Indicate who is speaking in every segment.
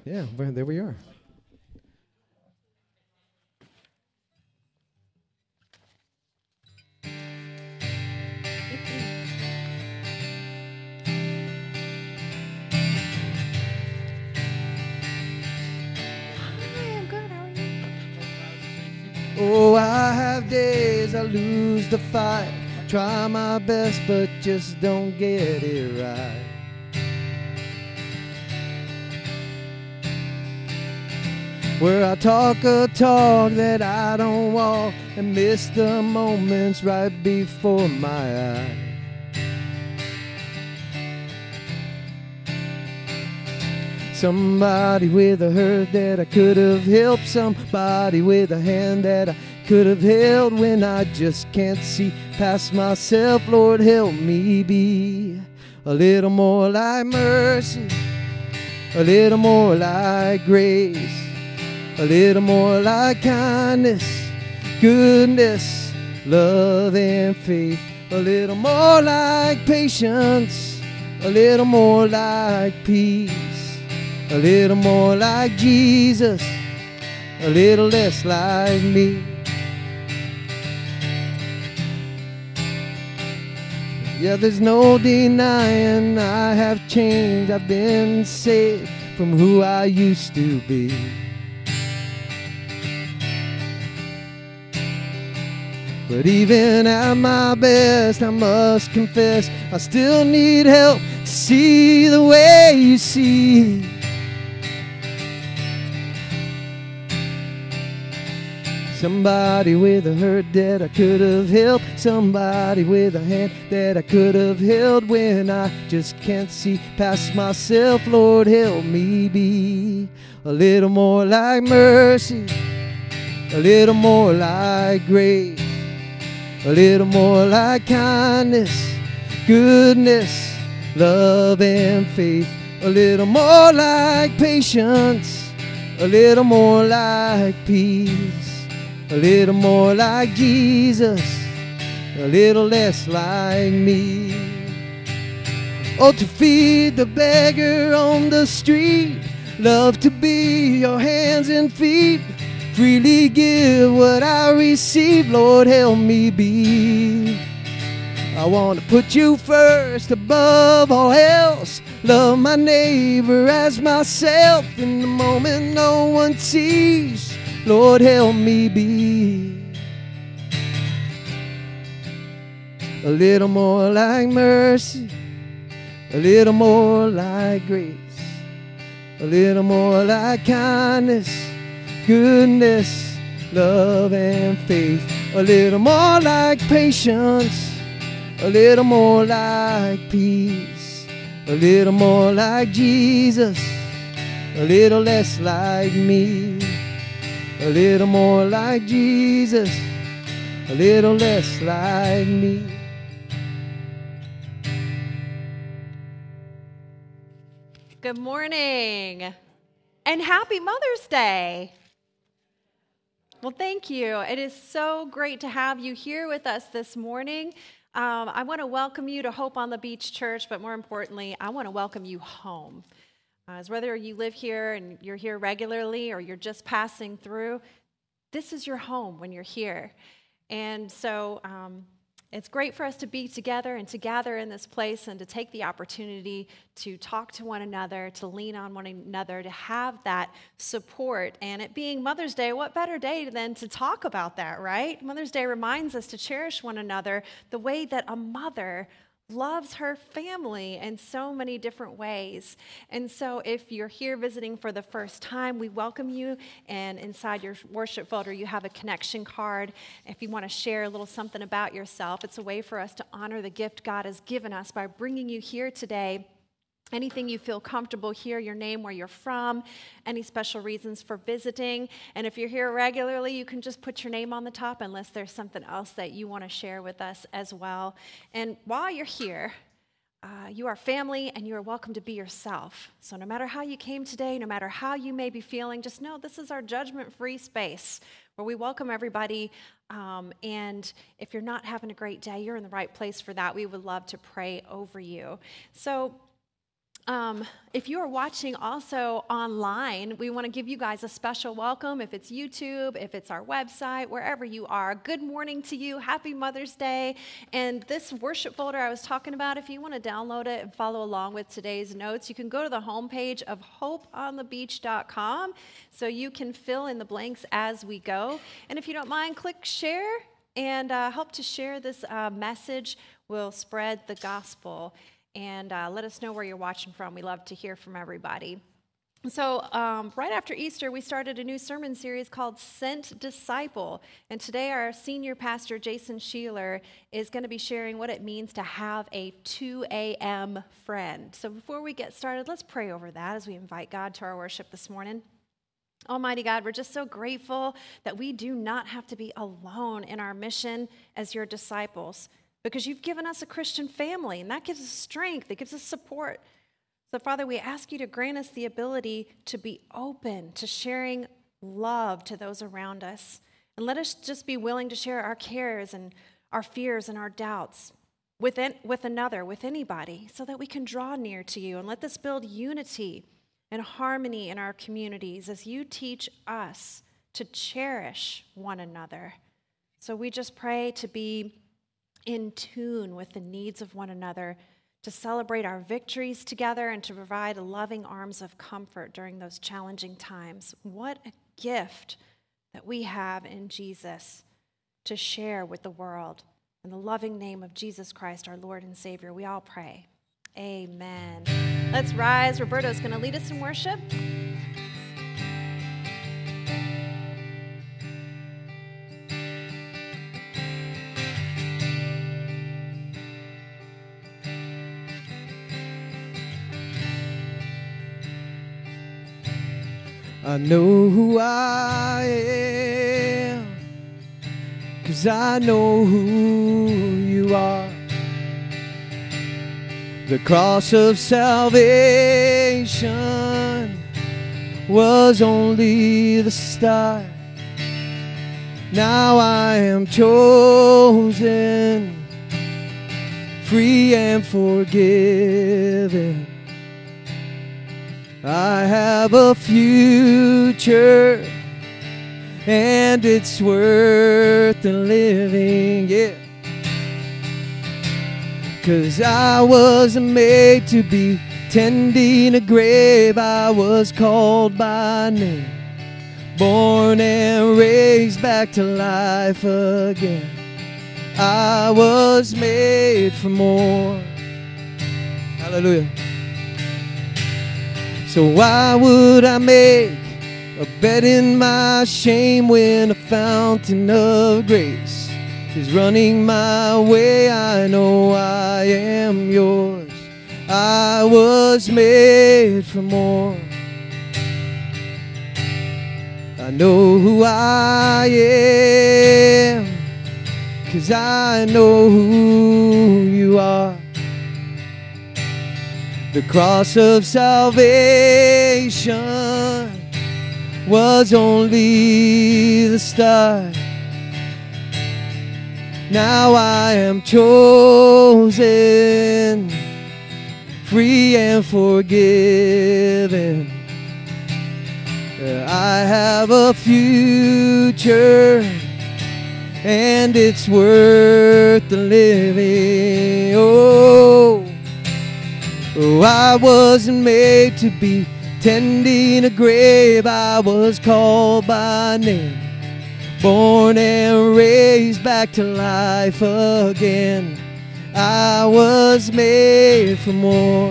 Speaker 1: Yeah, well, there we are. Oh, I have days I lose the fight. Try my best, but just don't get it right. Where I talk a talk that I don't walk and miss the moments right before my eyes. Somebody with a hurt that I could have helped. Somebody with a hand that I could have held when I just can't see past myself. Lord, help me be a little more like mercy, a little more like grace, a little more like kindness, goodness, love, and faith. A little more like patience, a little more like peace, a little more like Jesus, a little less like me. Yeah, there's no denying I have changed. I've been saved from who I used to be. But even at my best, I must confess, I still need help to see the way you see. Somebody with a hurt that I could have helped. Somebody with a hand that I could have held when I just can't see past myself. Lord, help me be a little more like mercy, a little more like grace, a little more like kindness, goodness, love, and faith. A little more like patience, a little more like peace, a little more like Jesus, a little less like me. Oh, to feed the beggar on the street, love to be your hands and feet, freely give what I receive. Lord, help me be. I want to put you first above all else, love my neighbor as myself in the moment no one sees. Lord, help me be a little more like mercy, a little more like grace, a little more like kindness, goodness, love, and faith. A little more like patience, a little more like peace, a little more like Jesus, a little less like me. A little more like Jesus, a little less like me.
Speaker 2: Good morning and happy Mother's Day. Well, thank you. It is so great to have you here with us this morning. I want to welcome you to Hope on the Beach Church, but more importantly, I want to welcome you home. As whether you live here and you're here regularly or you're just passing through, this is your home when you're here. And so it's great for us to be together and to gather in this place and to take the opportunity to talk to one another, to lean on one another, to have that support. And it being Mother's Day, what better day than to talk about that, right? Mother's Day reminds us to cherish one another the way that a mother loves her family in so many different ways. And so if you're here visiting for the first time, we welcome you. And inside your worship folder, you have a connection card. If you want to share a little something about yourself, it's a way for us to honor the gift God has given us by bringing you here today. Anything you feel comfortable here, your name, where you're from, any special reasons for visiting. And if you're here regularly, you can just put your name on the top unless there's something else that you want to share with us as well. And while you're here, you are family and you are welcome to be yourself. So no matter how you came today, no matter how you may be feeling, just know this is our judgment-free space where we welcome everybody. And if you're not having a great day, you're in the right place for that. We would love to pray over you. So If you are watching also online, we want to give you guys a special welcome. If it's YouTube, if it's our website, wherever you are, good morning to you. Happy Mother's Day. And this worship folder I was talking about, if you want to download it and follow along with today's notes, you can go to the homepage of hopeonthebeach.com so you can fill in the blanks as we go. And if you don't mind, click share and help to share this message. We'll spread the gospel. And let us know where you're watching from. We love to hear from everybody. So right after Easter, we started a new sermon series called Sent Disciple. And today our senior pastor, Jason Sheeler, is going to be sharing what it means to have a 2 a.m. friend. So before we get started, let's pray over that as we invite God to our worship this morning. Almighty God, we're just so grateful that we do not have to be alone in our mission as your disciples, because you've given us a Christian family, and that gives us strength. It gives us support. So, Father, we ask you to grant us the ability to be open to sharing love to those around us. And let us just be willing to share our cares and our fears and our doubts with another, with anybody, so that we can draw near to you. And let this build unity and harmony in our communities as you teach us to cherish one another. So we just pray to be in tune with the needs of one another, to celebrate our victories together, and to provide loving arms of comfort during those challenging times. What a gift that we have in Jesus to share with the world. In the loving name of Jesus Christ, our Lord and Savior, we all pray. Amen. Let's rise. Roberto's going to lead us in worship.
Speaker 1: I know who I am, 'cause I know who you are. The cross of salvation was only the start. Now I am chosen, free and forgiven. I have a future, and it's worth the living, yeah. 'Cause I wasn't made to be tending a grave. I was called by name, born and raised back to life again. I was made for more. Hallelujah. So why would I make a bed in my shame when a fountain of grace is running my way? I know I am yours. I was made for more. I know who I am, 'cause I know who you are. The cross of salvation was only the start. Now I am chosen, free and forgiven. I have a future, and it's worth the living. Oh, I wasn't made to be tending a grave. I was called by name, born and raised back to life again. I was made for more.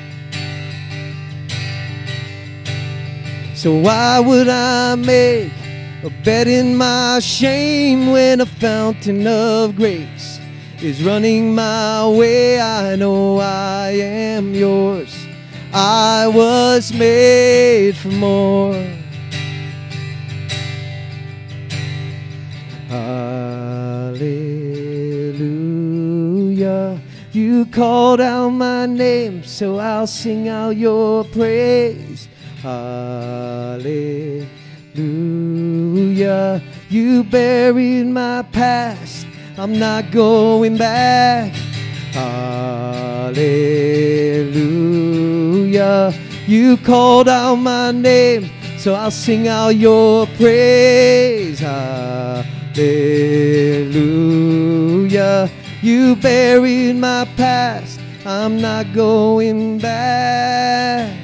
Speaker 1: So why would I make a bed in my shame when a fountain of grace is running my way? I know I am yours. I was made for more. Hallelujah. You called out my name, so I'll sing out your praise. Hallelujah. You buried my past, I'm not going back. Hallelujah. hallelujah. You called out my name, so I'll sing out your praise. Hallelujah. You buried my past, I'm not going back.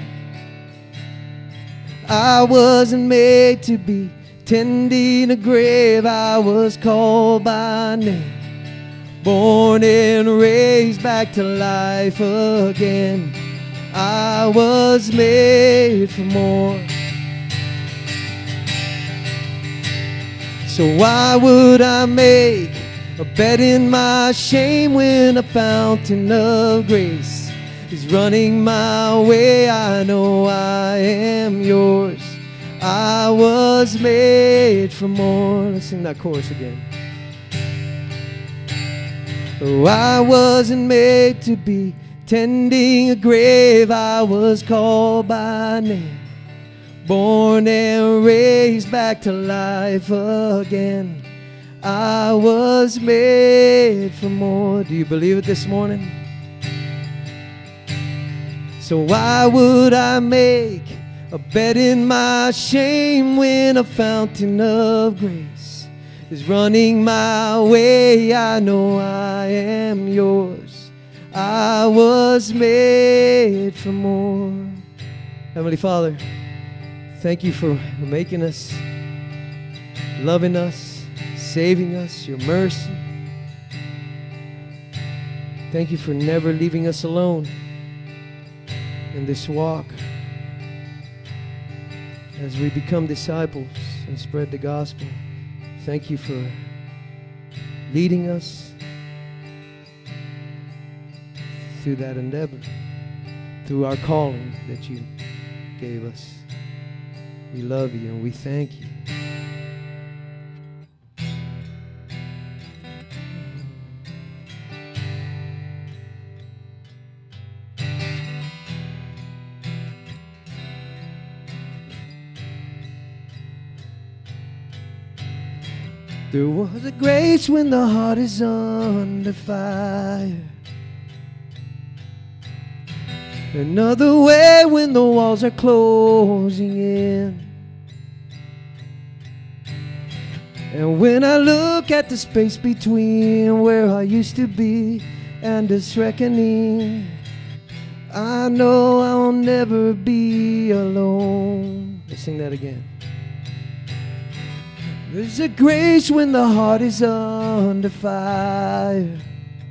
Speaker 1: I wasn't made to be tending a grave. I was called by name, born and raised back to life again. I was made for more. So why would I make a bed in my shame when a fountain of grace is running my way? I know I am yours. I was made for more. Let's sing that chorus again. Oh, I wasn't made to be tending a grave. I was called by name, born and raised back to life again. I was made for more. Do you believe it this morning? So why would I make a bed in my shame when a fountain of grace is running my way? I know I am yours. I was made for more. Heavenly Father, thank you for making us, loving us, saving us, your mercy. Thank you for never leaving us alone in this walk as we become disciples and spread the gospel. Thank you for leading us through that endeavor, through our calling that you gave us. We love you and we thank you. There was a grace when the heart is under fire, another way when the walls are closing in. And when I look at the space between where I used to be and this reckoning, I know I'll never be alone. Let's sing that again. There's a grace when the heart is under fire,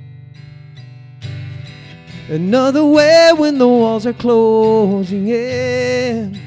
Speaker 1: another way when the walls are closing in.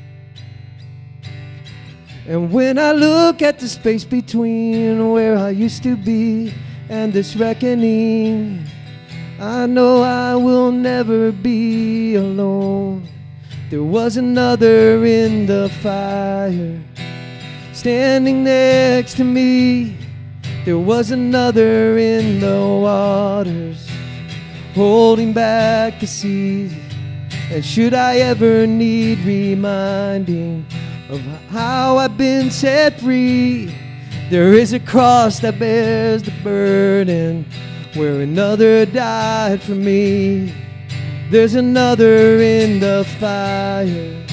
Speaker 1: And when I look at the space between where I used to be and this reckoning, I know I will never be alone. There was another in the fire, standing next to me. There was another in the waters, holding back the seas. And should I ever need reminding of how I've been set free, there is a cross that bears the burden where another died for me. There's another in the fire.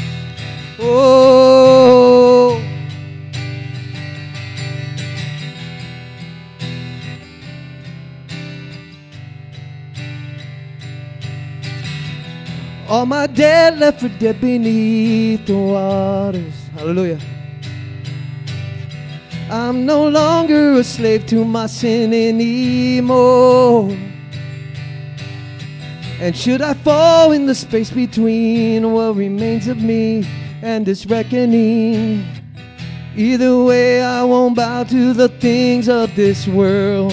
Speaker 1: Oh, all my dead left for dead beneath the waters. Hallelujah. I'm no longer a slave to my sin anymore. And should I fall in the space between what remains of me and this reckoning, either way I won't bow to the things of this world.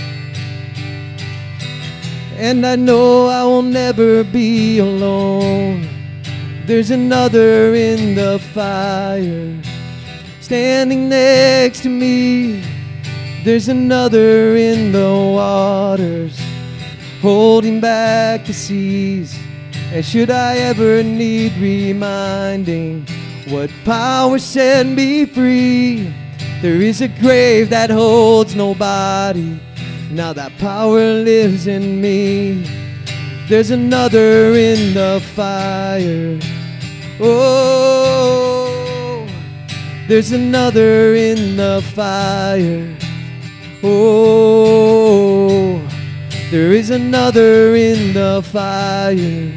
Speaker 1: And I know I will never be alone. There's another in the fire, standing next to me. There's another in the waters, holding back the seas. And should I ever need reminding what power set me free, there is a grave that holds nobody. Now that power lives in me. There's another in the fire. Oh, there's another in the fire. Oh, there is another in the fire.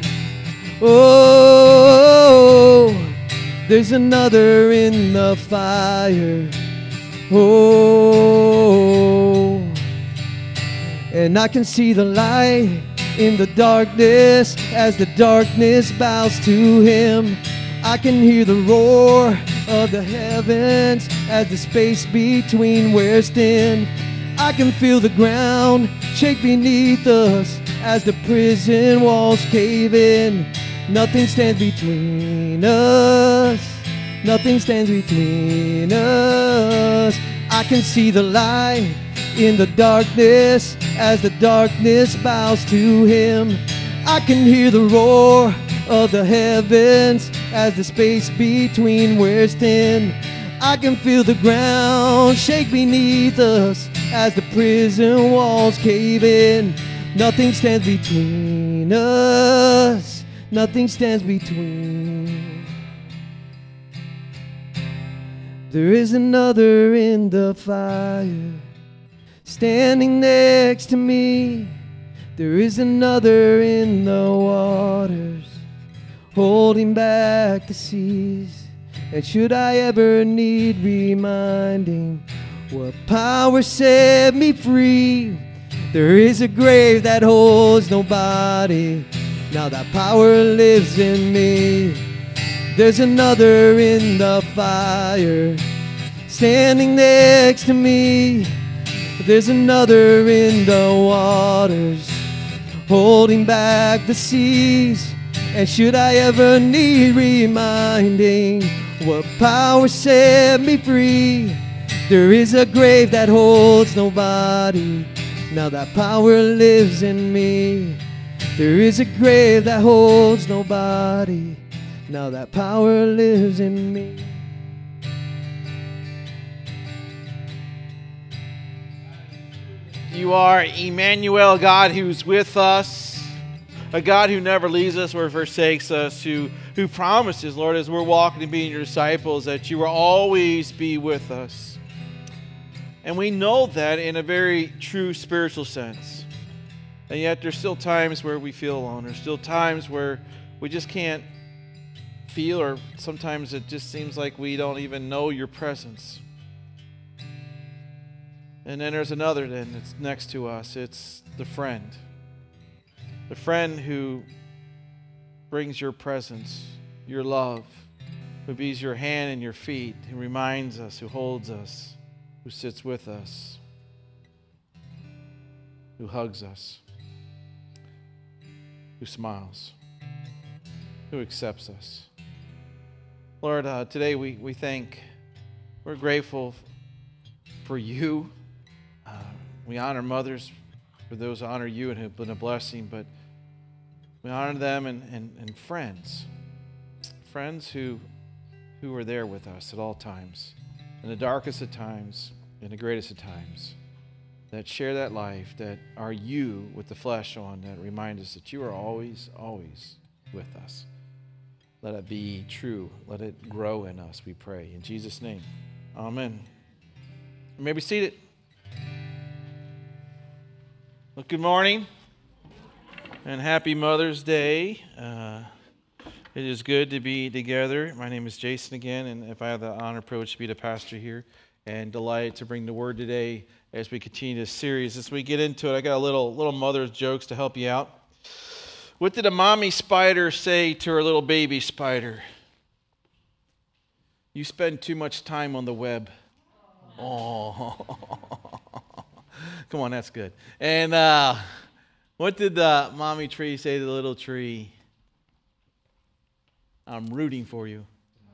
Speaker 1: Oh, there's another in the fire. Oh, and I can see the light in the darkness as the darkness bows to him. I can hear the roar of the heavens as the space between wears thin. I can feel the ground shake beneath us as the prison walls cave in. Nothing stands between us. Nothing stands between us. I can see the light in the darkness as the darkness bows to him. I can hear the roar of the heavens as the space between wears thin. I can feel the ground shake beneath us as the prison walls cave in. Nothing stands between us. Nothing stands between. There is another in the fire standing next to me. There is another in the waters holding back the seas. And should I ever need reminding what power set me free, there is a grave that holds nobody. Now that power lives in me. There's another in the fire standing next to me. There's another in the waters holding back the seas. And should I ever need reminding what power set me free, there is a grave that holds nobody. Now that power lives in me. There is a grave that holds nobody. Now that power lives in me.
Speaker 3: You are Emmanuel, God who's with us, a God who never leaves us or forsakes us, who promises, Lord, as we're walking and being your disciples, that you will always be with us. And we know that in a very true spiritual sense. And yet there's still times where we feel alone. There's still times where we just can't feel, or sometimes it just seems like we don't even know your presence. And then there's another that's next to us. It's the friend. The friend who brings your presence, your love, who be your hand and your feet, who reminds us, who holds us, who sits with us, who hugs us, who smiles, who accepts us. Lord, today we're grateful for you. We honor mothers for those who honor you and have been a blessing, but we honor them and friends who are there with us at all times, in the darkest of times, in the greatest of times, that share that life, that are you with the flesh on, that remind us that you are always, always with us. Let it be true. Let it grow in us, we pray. In Jesus' name, amen. You may be seated. Well, good morning and happy Mother's Day. It is good to be together. My name is Jason again, and if I have the honor and privilege to be the pastor here, and delighted to bring the word today as we continue this series. As we get into it, I got a little mother's jokes to help you out. What did a mommy spider say to her little baby spider? You spend too much time on the web. Oh. Come on, that's good. And what did the mommy tree say to the little tree? I'm rooting for you.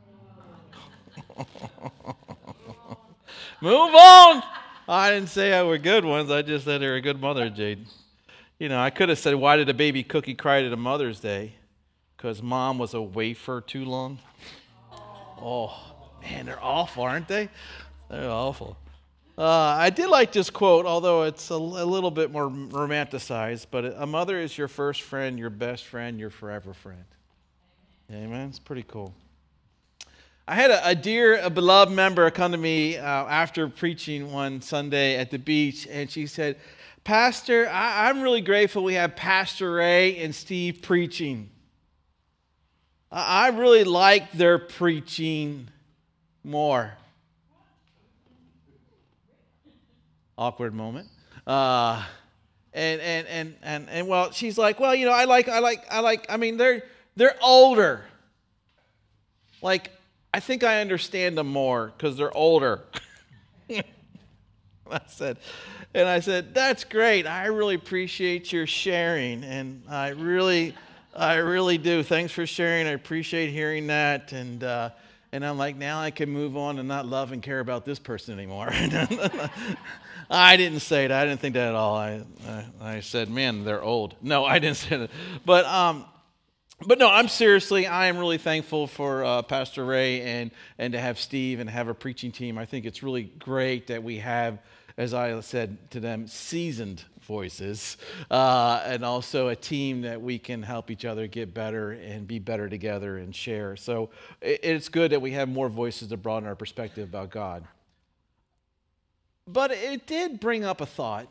Speaker 3: Move on. I didn't say they were good ones. I just said they were a good mother, Jade. You know, I could have said, why did a baby cookie cry at a Mother's Day? Because mom was a wafer too long. Oh, man, they're awful, aren't they? They're awful. I did like this quote, although it's a little bit more romanticized, but a mother is your first friend, your best friend, your forever friend. Amen. It's pretty cool. I had a beloved member come to me after preaching one Sunday at the beach, and she said, Pastor, I'm really grateful we have Pastor Ray and Steve preaching. I really like their preaching more. Awkward moment. And well, she's like, well, I mean, they're older. Like, I think I understand them more because they're older. I said, that's great. I really appreciate your sharing, and I really do. Thanks for sharing. I appreciate hearing that. And I'm like, now I can move on and not love and care about this person anymore. I didn't say that. I didn't think that at all. I said, man, they're old. No, I didn't say that. But no, I am really thankful for Pastor Ray and to have Steve and have a preaching team. I think it's really great that we have, as I said to them, seasoned voices, and also a team that we can help each other get better and be better together and share. So it's good that we have more voices to broaden our perspective about God. But it did bring up a thought,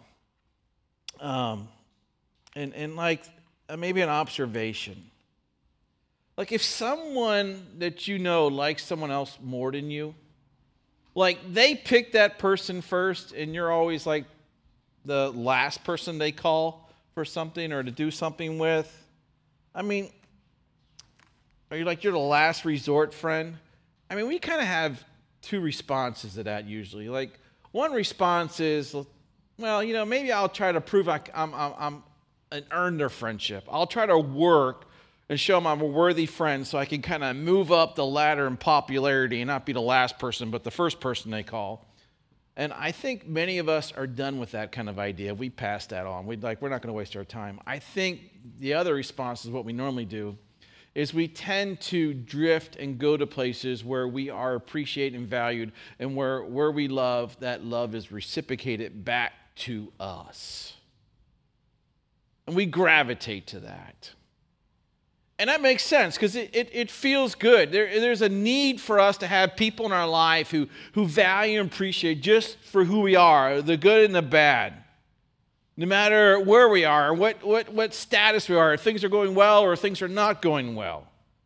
Speaker 3: and like maybe an observation. Like if someone that you know likes someone else more than you, like they pick that person first and you're always like the last person they call for something or to do something with. I mean, are you like you're the last resort friend? I mean, we kind of have two responses to that usually. Like one response is, well, maybe I'll try to prove I'm and earn their friendship. I'll try to work and show them I'm a worthy friend so I can kind of move up the ladder in popularity and not be the last person, but the first person they call. And I think many of us are done with that kind of idea. We pass that on. We're not going to waste our time. I think the other response is what we normally do is we tend to drift and go to places where we are appreciated and valued and where we love, that love is reciprocated back to us. And we gravitate to that. And that makes sense because it feels good. There's a need for us to have people in our life who value and appreciate just for who we are, the good and the bad. No matter where we are, what status we are, if things are going well or if things are not going well.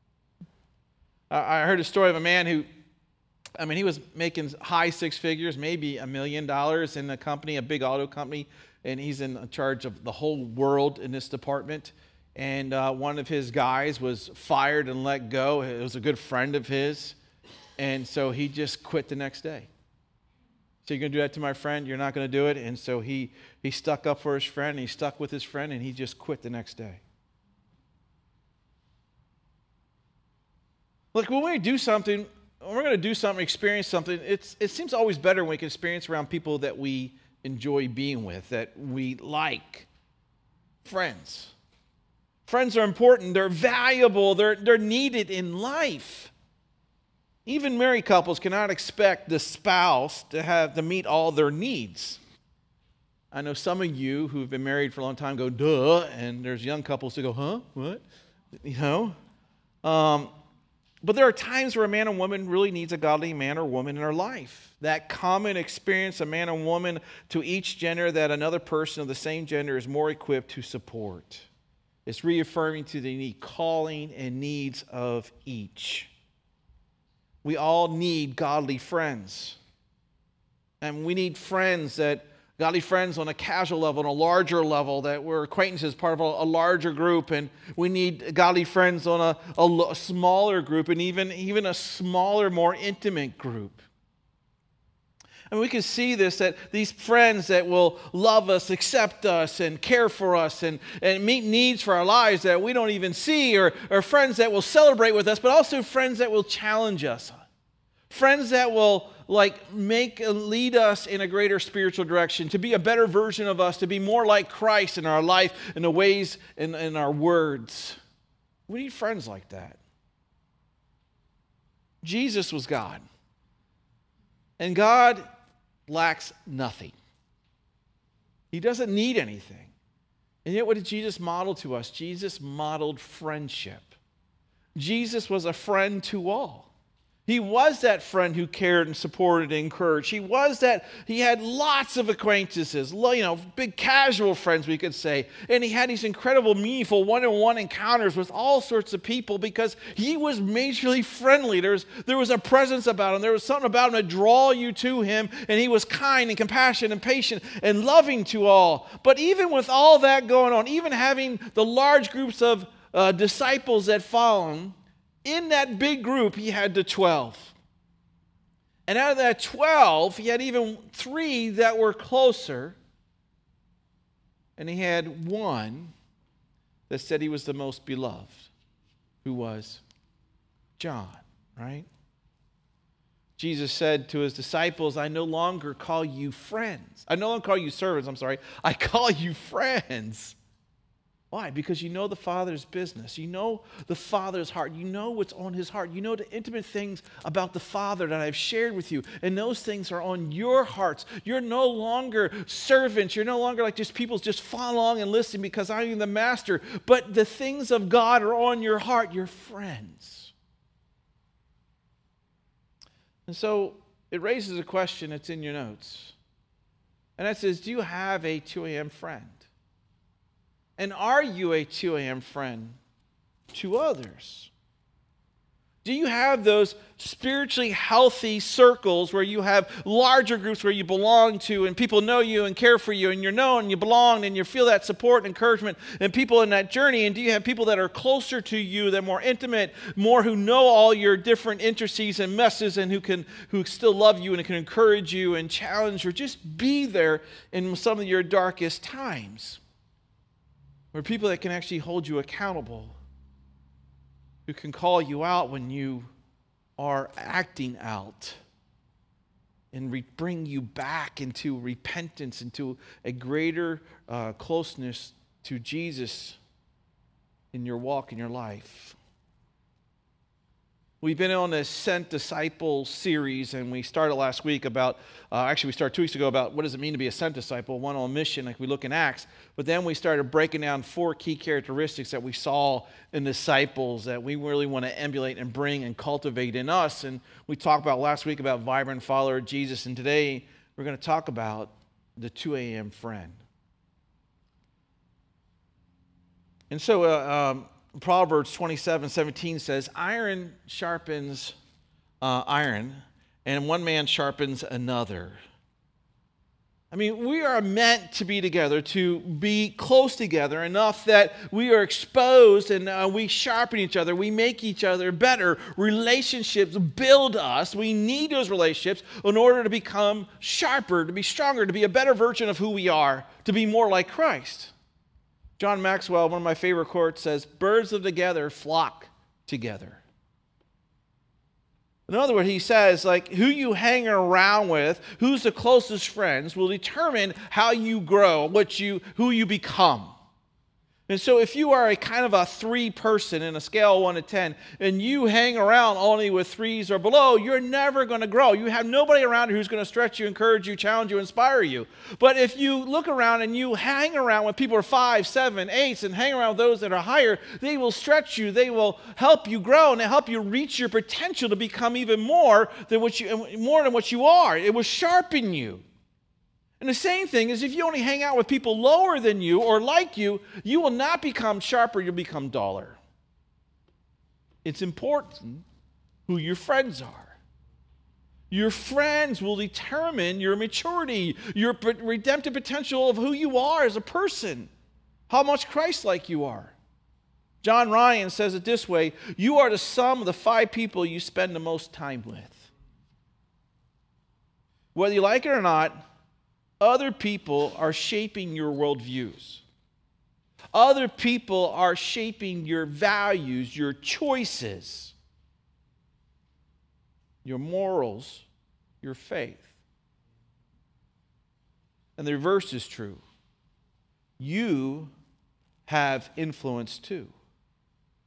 Speaker 3: I heard a story of a man who, he was making high six figures, maybe $1 million in a company, a big auto company, and he's in charge of the whole world in this department. And one of his guys was fired and let go. It was a good friend of his. And so he just quit the next day. So you're going to do that to my friend? You're not going to do it? And so he stuck up for his friend, and he stuck with his friend, and he just quit the next day. Look, when we do something, when we're going to do something, experience something, it seems always better when we can experience around people that we enjoy being with, that we like. Friends. Friends are important. They're valuable. They're needed in life. Even married couples cannot expect the spouse to meet all their needs. I know some of you who've been married for a long time go, duh, and there's young couples who go, huh, what? But there are times where a man and woman really needs a godly man or woman in their life. That common experience, a man and woman to each gender, that another person of the same gender is more equipped to support. It's reaffirming to the unique calling and needs of each. We all need godly friends. And we need godly friends on a casual level, on a larger level, that we're acquaintances, part of a larger group. And we need godly friends on a smaller group, and even a smaller, more intimate group. And we can see this, that these friends that will love us, accept us, and care for us, and meet needs for our lives that we don't even see, or friends that will celebrate with us, but also friends that will challenge us. Friends that will lead us in a greater spiritual direction, to be a better version of us, to be more like Christ in our life, in the ways, in our words. We need friends like that. Jesus was God. And God lacks nothing. He doesn't need anything. And yet what did Jesus model to us? Jesus modeled friendship. Jesus was a friend to all. He was that friend who cared and supported and encouraged. He had lots of acquaintances, big casual friends, we could say. And he had these incredible, meaningful one-on-one encounters with all sorts of people because he was majorly friendly. There was a presence about him. There was something about him that draw you to him. And he was kind and compassionate and patient and loving to all. But even with all that going on, even having the large groups of disciples that follow him, in that big group, he had the 12. And out of that 12, he had even 3 that were closer. And he had one that said he was the most beloved, who was John, right? Jesus said to his disciples, I no longer call you friends. I no longer call you servants, I call you friends. Why? Because you know the Father's business. You know the Father's heart. You know what's on his heart. You know the intimate things about the Father that I've shared with you. And those things are on your hearts. You're no longer servants. You're no longer like just people just follow along and listen because I'm the master. But the things of God are on your heart. You're friends. And so it raises a question that's in your notes. And that says, do you have a 2 a.m. friend? And are you a 2 a.m. friend to others? Do you have those spiritually healthy circles where you have larger groups where you belong to and people know you and care for you and you're known and you belong and you feel that support and encouragement and people in that journey? And do you have people that are closer to you, that are more intimate, more who know all your different intricacies and messes and who still love you and can encourage you and challenge or just be there in some of your darkest times? Or people that can actually hold you accountable, who can call you out when you are acting out and bring you back into repentance, into a greater closeness to Jesus in your walk, in your life. We've been on this Sent Disciple series, and we started last week about, we started 2 weeks ago about what does it mean to be a sent disciple, one on mission, like we look in Acts. But then we started breaking down 4 key characteristics that we saw in disciples that we really want to emulate and bring and cultivate in us. And we talked about last week about vibrant follower of Jesus, and today we're going to talk about the 2 a.m. friend. And so, Proverbs 27:17 says, iron sharpens iron, and one man sharpens another. I mean, we are meant to be together, to be close together enough that we are exposed and we sharpen each other. We make each other better. Relationships build us. We need those relationships in order to become sharper, to be stronger, to be a better version of who we are, to be more like Christ. John Maxwell, one of my favorite quotes, says, birds of together flock together. In other words, he says, like, who you hang around with, who's the closest friends, will determine how you grow, who you become. And so if you are a kind of a 3 person in a scale of 1 to 10, and you hang around only with 3s or below, you're never going to grow. You have nobody around who's going to stretch you, encourage you, challenge you, inspire you. But if you look around and you hang around with people who are 5, 7, 8s, and hang around with those that are higher, they will stretch you, they will help you grow, and they help you reach your potential to become even more than what you are. It will sharpen you. And the same thing is if you only hang out with people lower than you or like you, you will not become sharper, you'll become duller. It's important who your friends are. Your friends will determine your maturity, your redemptive potential of who you are as a person, how much Christ-like you are. John Ryan says it this way, you are the sum of the 5 people you spend the most time with. Whether you like it or not, other people are shaping your worldviews. Other people are shaping your values, your choices, your morals, your faith. And the reverse is true. You have influence too.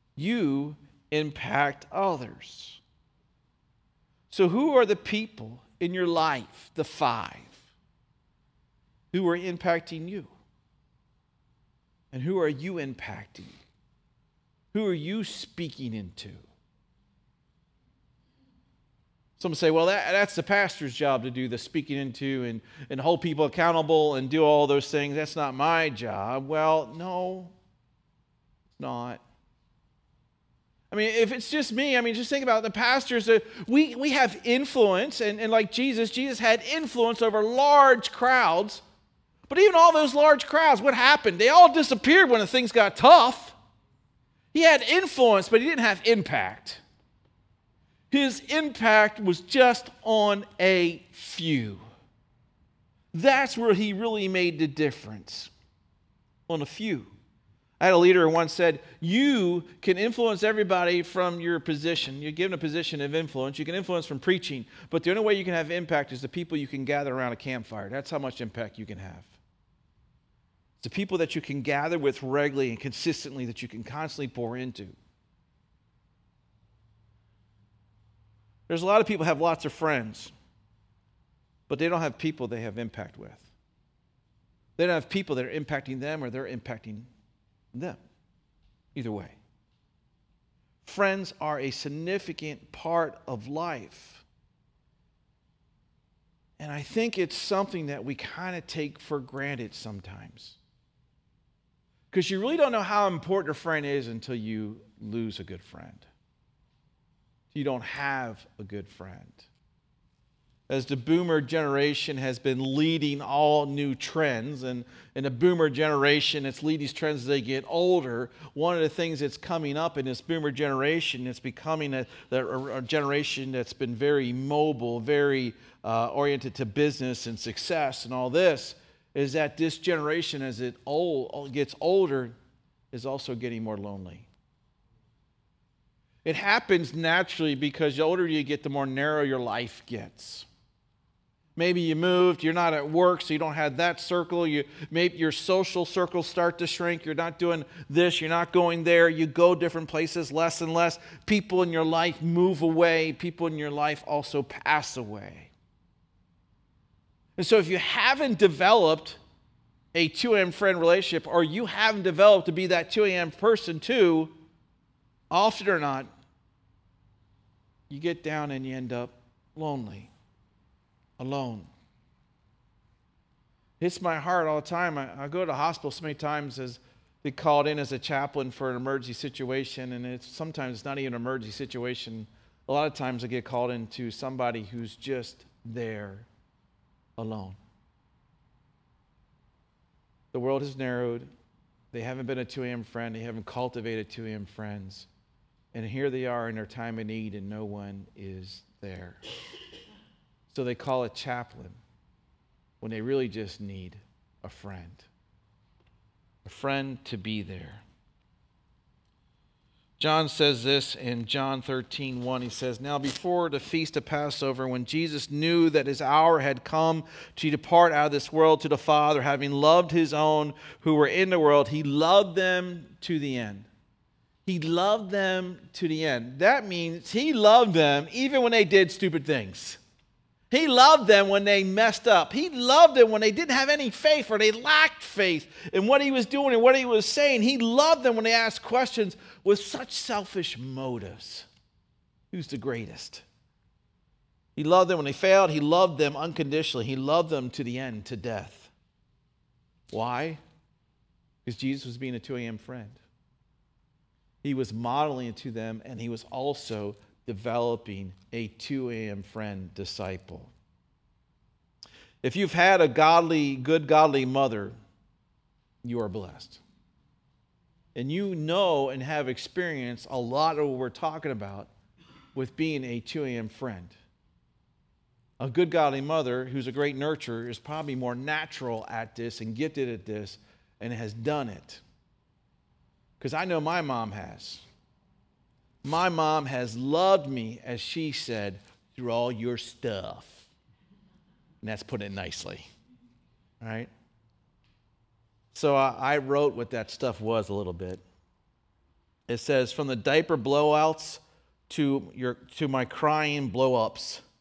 Speaker 3: You impact others. So who are the people in your life, the 5, who are impacting you? And who are you impacting? Who are you speaking into? Some say, well, that's the pastor's job to do the speaking into and hold people accountable and do all those things. That's not my job. Well, no, it's not. I mean, if it's just me, just think about the pastors. We have influence, and like Jesus had influence over large crowds. But even all those large crowds, what happened? They all disappeared when the things got tough. He had influence, but he didn't have impact. His impact was just on a few. That's where he really made the difference, on a few. I had a leader who once said, you can influence everybody from your position. You're given a position of influence. You can influence from preaching, but the only way you can have impact is the people you can gather around a campfire. That's how much impact you can have. It's the people that you can gather with regularly and consistently, that you can constantly pour into. There's a lot of people who have lots of friends, but they don't have people they have impact with. They don't have people that are impacting them, or they're impacting them. Either way. Friends are a significant part of life. And I think it's something that we kind of take for granted sometimes. Because you really don't know how important a friend is until you lose a good friend. You don't have a good friend. As the boomer generation has been leading all new trends, and in the boomer generation, it's lead these trends as they get older. One of the things that's coming up in this boomer generation, it's becoming a generation that's been very mobile, very oriented to business and success and all this, is that this generation, as it gets older, is also getting more lonely. It happens naturally because the older you get, the more narrow your life gets. Maybe you moved, you're not at work, so you don't have that circle. Maybe your social circles start to shrink. You're not doing this, you're not going there. You go different places less and less. People in your life move away. People in your life also pass away. And so if you haven't developed a 2 a.m. friend relationship, or you haven't developed to be that 2 a.m. person too, often or not, you get down and you end up lonely, alone. Hits my heart all the time. I go to the hospital so many times as they called in as a chaplain for an emergency situation, and sometimes it's not even an emergency situation. A lot of times I get called into somebody who's just there, alone. The world has narrowed. They haven't been a 2 a.m. friend. They haven't cultivated 2 a.m. friends. And here they are in their time of need, and no one is there. So they call a chaplain when they really just need a friend to be there. John says this in John 13:1. He says, now before the feast of Passover, when Jesus knew that his hour had come to depart out of this world to the Father, having loved his own who were in the world, he loved them to the end. He loved them to the end. That means he loved them even when they did stupid things. He loved them when they messed up. He loved them when they didn't have any faith, or they lacked faith in what he was doing and what he was saying. He loved them when they asked questions with such selfish motives. Who's the greatest? He loved them when they failed. He loved them unconditionally. He loved them to the end, to death. Why? Because Jesus was being a 2 a.m. friend. He was modeling it to them, and he was also developing a 2 a.m. friend disciple. If you've had a good godly mother, you are blessed. And you know and have experienced a lot of what we're talking about with being a 2 a.m. friend. A good godly mother who's a great nurturer is probably more natural at this and gifted at this and has done it. Because I know my mom has. My mom has loved me, as she said, through all your stuff. And that's putting it nicely. All right? So I wrote what that stuff was a little bit. It says, from the diaper blowouts to my crying blow-ups,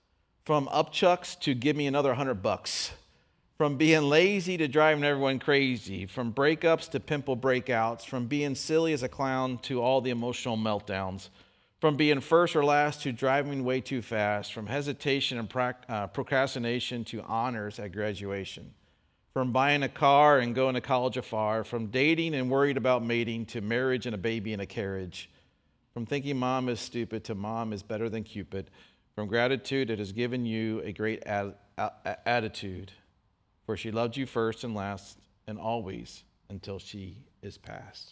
Speaker 3: From upchucks to give me another $100. From being lazy to driving everyone crazy. From breakups to pimple breakouts. From being silly as a clown to all the emotional meltdowns. From being first or last to driving way too fast. From hesitation and procrastination to honors at graduation. From buying a car and going to college afar. From dating and worried about mating to marriage and a baby in a carriage. From thinking mom is stupid to mom is better than Cupid. From gratitude, it has given you a great attitude, for she loved you first and last and always until she is past.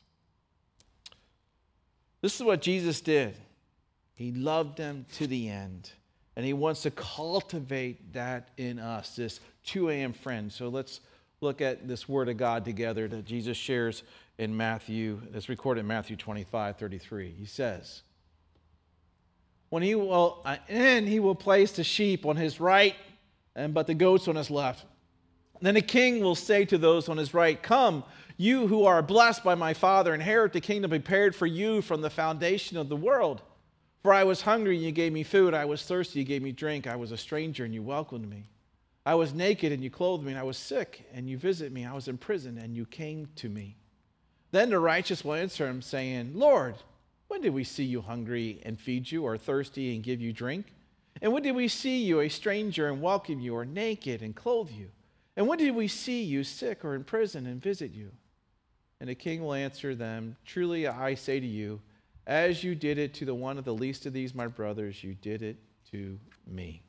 Speaker 3: This is what Jesus did. He loved them to the end, and he wants to cultivate that in us, this 2 a.m. friend. So let's look at this word of God together that Jesus shares in Matthew. It's recorded in Matthew 25:33. He says, he will place the sheep on his right, but the goats on his left. Then the king will say to those on his right, come, you who are blessed by my Father, inherit the kingdom prepared for you from the foundation of the world. For I was hungry, and you gave me food. I was thirsty, you gave me drink. I was a stranger, and you welcomed me. I was naked, and you clothed me. And I was sick, and you visited me. I was in prison, and you came to me. Then the righteous will answer him, saying, Lord, when did we see you hungry and feed you, or thirsty and give you drink? And when did we see you a stranger and welcome you, or naked and clothe you? And when did we see you sick or in prison and visit you? And the king will answer them, truly I say to you, as you did it to the one of the least of these my brothers, you did it to me.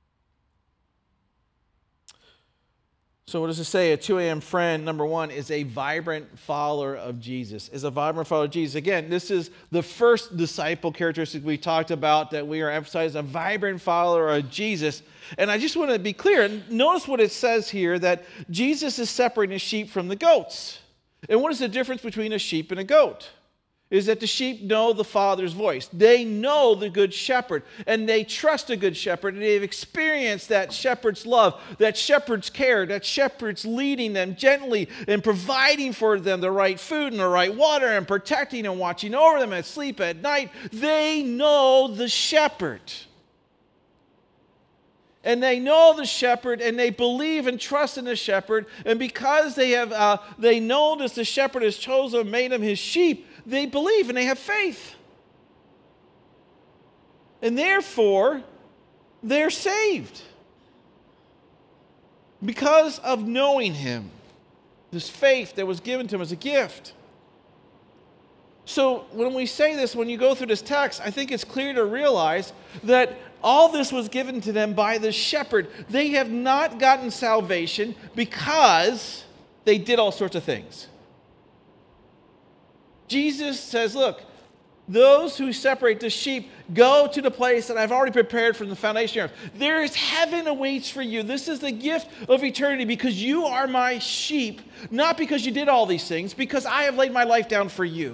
Speaker 3: So what does it say? A 2 a.m. friend, number one, is a vibrant follower of Jesus. Is a vibrant follower of Jesus. Again, this is the first disciple characteristic we talked about that we are emphasizing, a vibrant follower of Jesus. And I just want to be clear. Notice what it says here, that Jesus is separating the sheep from the goats. And what is the difference between a sheep and a goat? Is that the sheep know the Father's voice. They know the good shepherd, and they trust the good shepherd, and they've experienced that shepherd's love, that shepherd's care, that shepherd's leading them gently and providing for them the right food and the right water and protecting and watching over them at sleep at night. They know the shepherd. And they know the shepherd, and they believe and trust in the shepherd, and because they know that the shepherd has chosen and made them his sheep, they believe and they have faith. And therefore, they're saved. Because of knowing him. This faith that was given to them as a gift. So when we say this, when you go through this text, I think it's clear to realize that all this was given to them by the shepherd. They have not gotten salvation because they did all sorts of things. Jesus says, look, those who separate the sheep go to the place that I've already prepared from the foundation of the earth. There is heaven awaits for you. This is the gift of eternity because you are my sheep, not because you did all these things, because I have laid my life down for you.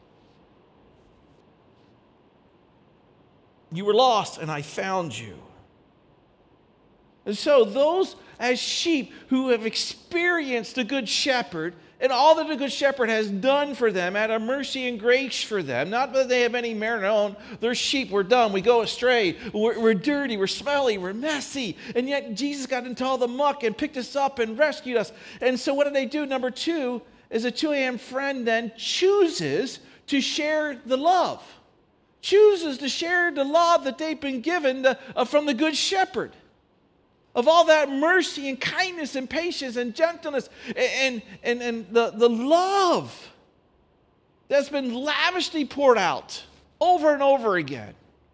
Speaker 3: You were lost and I found you. And so those as sheep who have experienced the good shepherd and all that the good shepherd has done for them, out of mercy and grace for them, not that they have any merit of their own. They're sheep, we're dumb, we go astray, we're dirty, we're smelly, we're messy. And yet Jesus got into all the muck and picked us up and rescued us. And so what do? Number two is a 2 a.m. friend then chooses to share the love. Chooses to share the love that they've been given from the good shepherd. Of all that mercy and kindness and patience and gentleness and the love that's been lavishly poured out over and over again.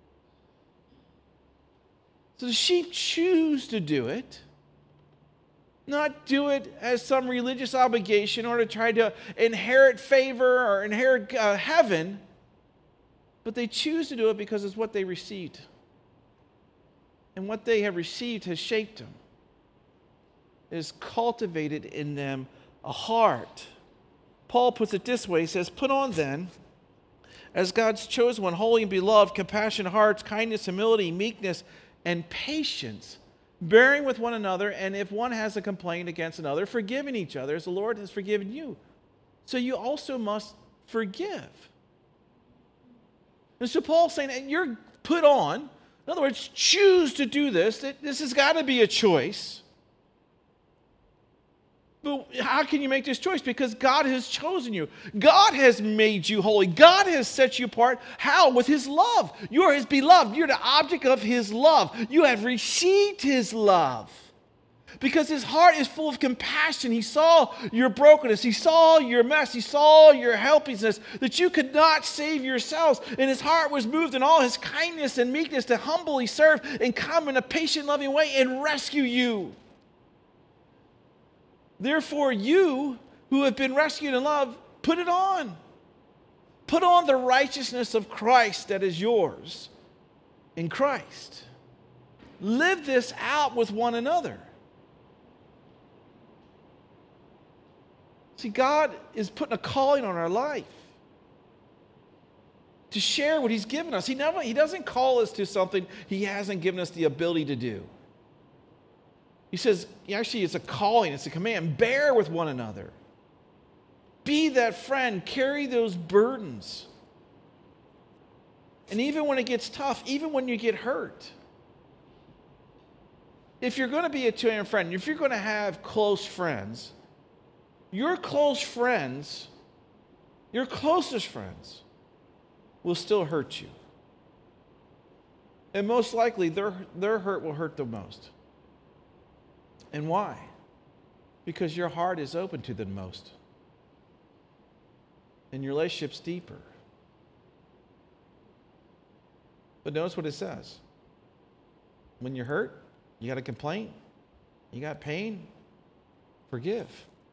Speaker 3: So the sheep choose to do it. Not do it as some religious obligation or to try to inherit favor or inherit heaven. But they choose to do it because it's what they received. And what they have received has shaped them. It has cultivated in them a heart. Paul puts it this way. He says, put on then, as God's chosen one, holy and beloved, compassionate hearts, kindness, humility, meekness, and patience, bearing with one another, and if one has a complaint against another, forgiving each other as the Lord has forgiven you. So you also must forgive. And so Paul's saying, and you're put on In other words, choose to do this. This has got to be a choice. But how can you make this choice? Because God has chosen you. God has made you holy. God has set you apart. How? With His love. You are His beloved. You're the object of His love. You have received His love. Because His heart is full of compassion. He saw your brokenness. He saw your mess. He saw your helplessness, that you could not save yourselves. And His heart was moved in all His kindness and meekness to humbly serve and come in a patient, loving way and rescue you. Therefore, you who have been rescued in love, put it on. Put on the righteousness of Christ that is yours in Christ. Live this out with one another. See, God is putting a calling on our life to share what He's given us. He doesn't call us to something He hasn't given us the ability to do. He says, actually, it's a calling, it's a command. Bear with one another. Be that friend. Carry those burdens. And even when it gets tough, even when you get hurt, if you're going to be a 2 a.m. friend, if you're going to have close friends, your close friends, your closest friends, will still hurt you. And most likely, their hurt will hurt the most. And why? Because your heart is open to them most. And your relationship's deeper. But notice what it says. When you're hurt, you got a complaint, you got pain, forgive.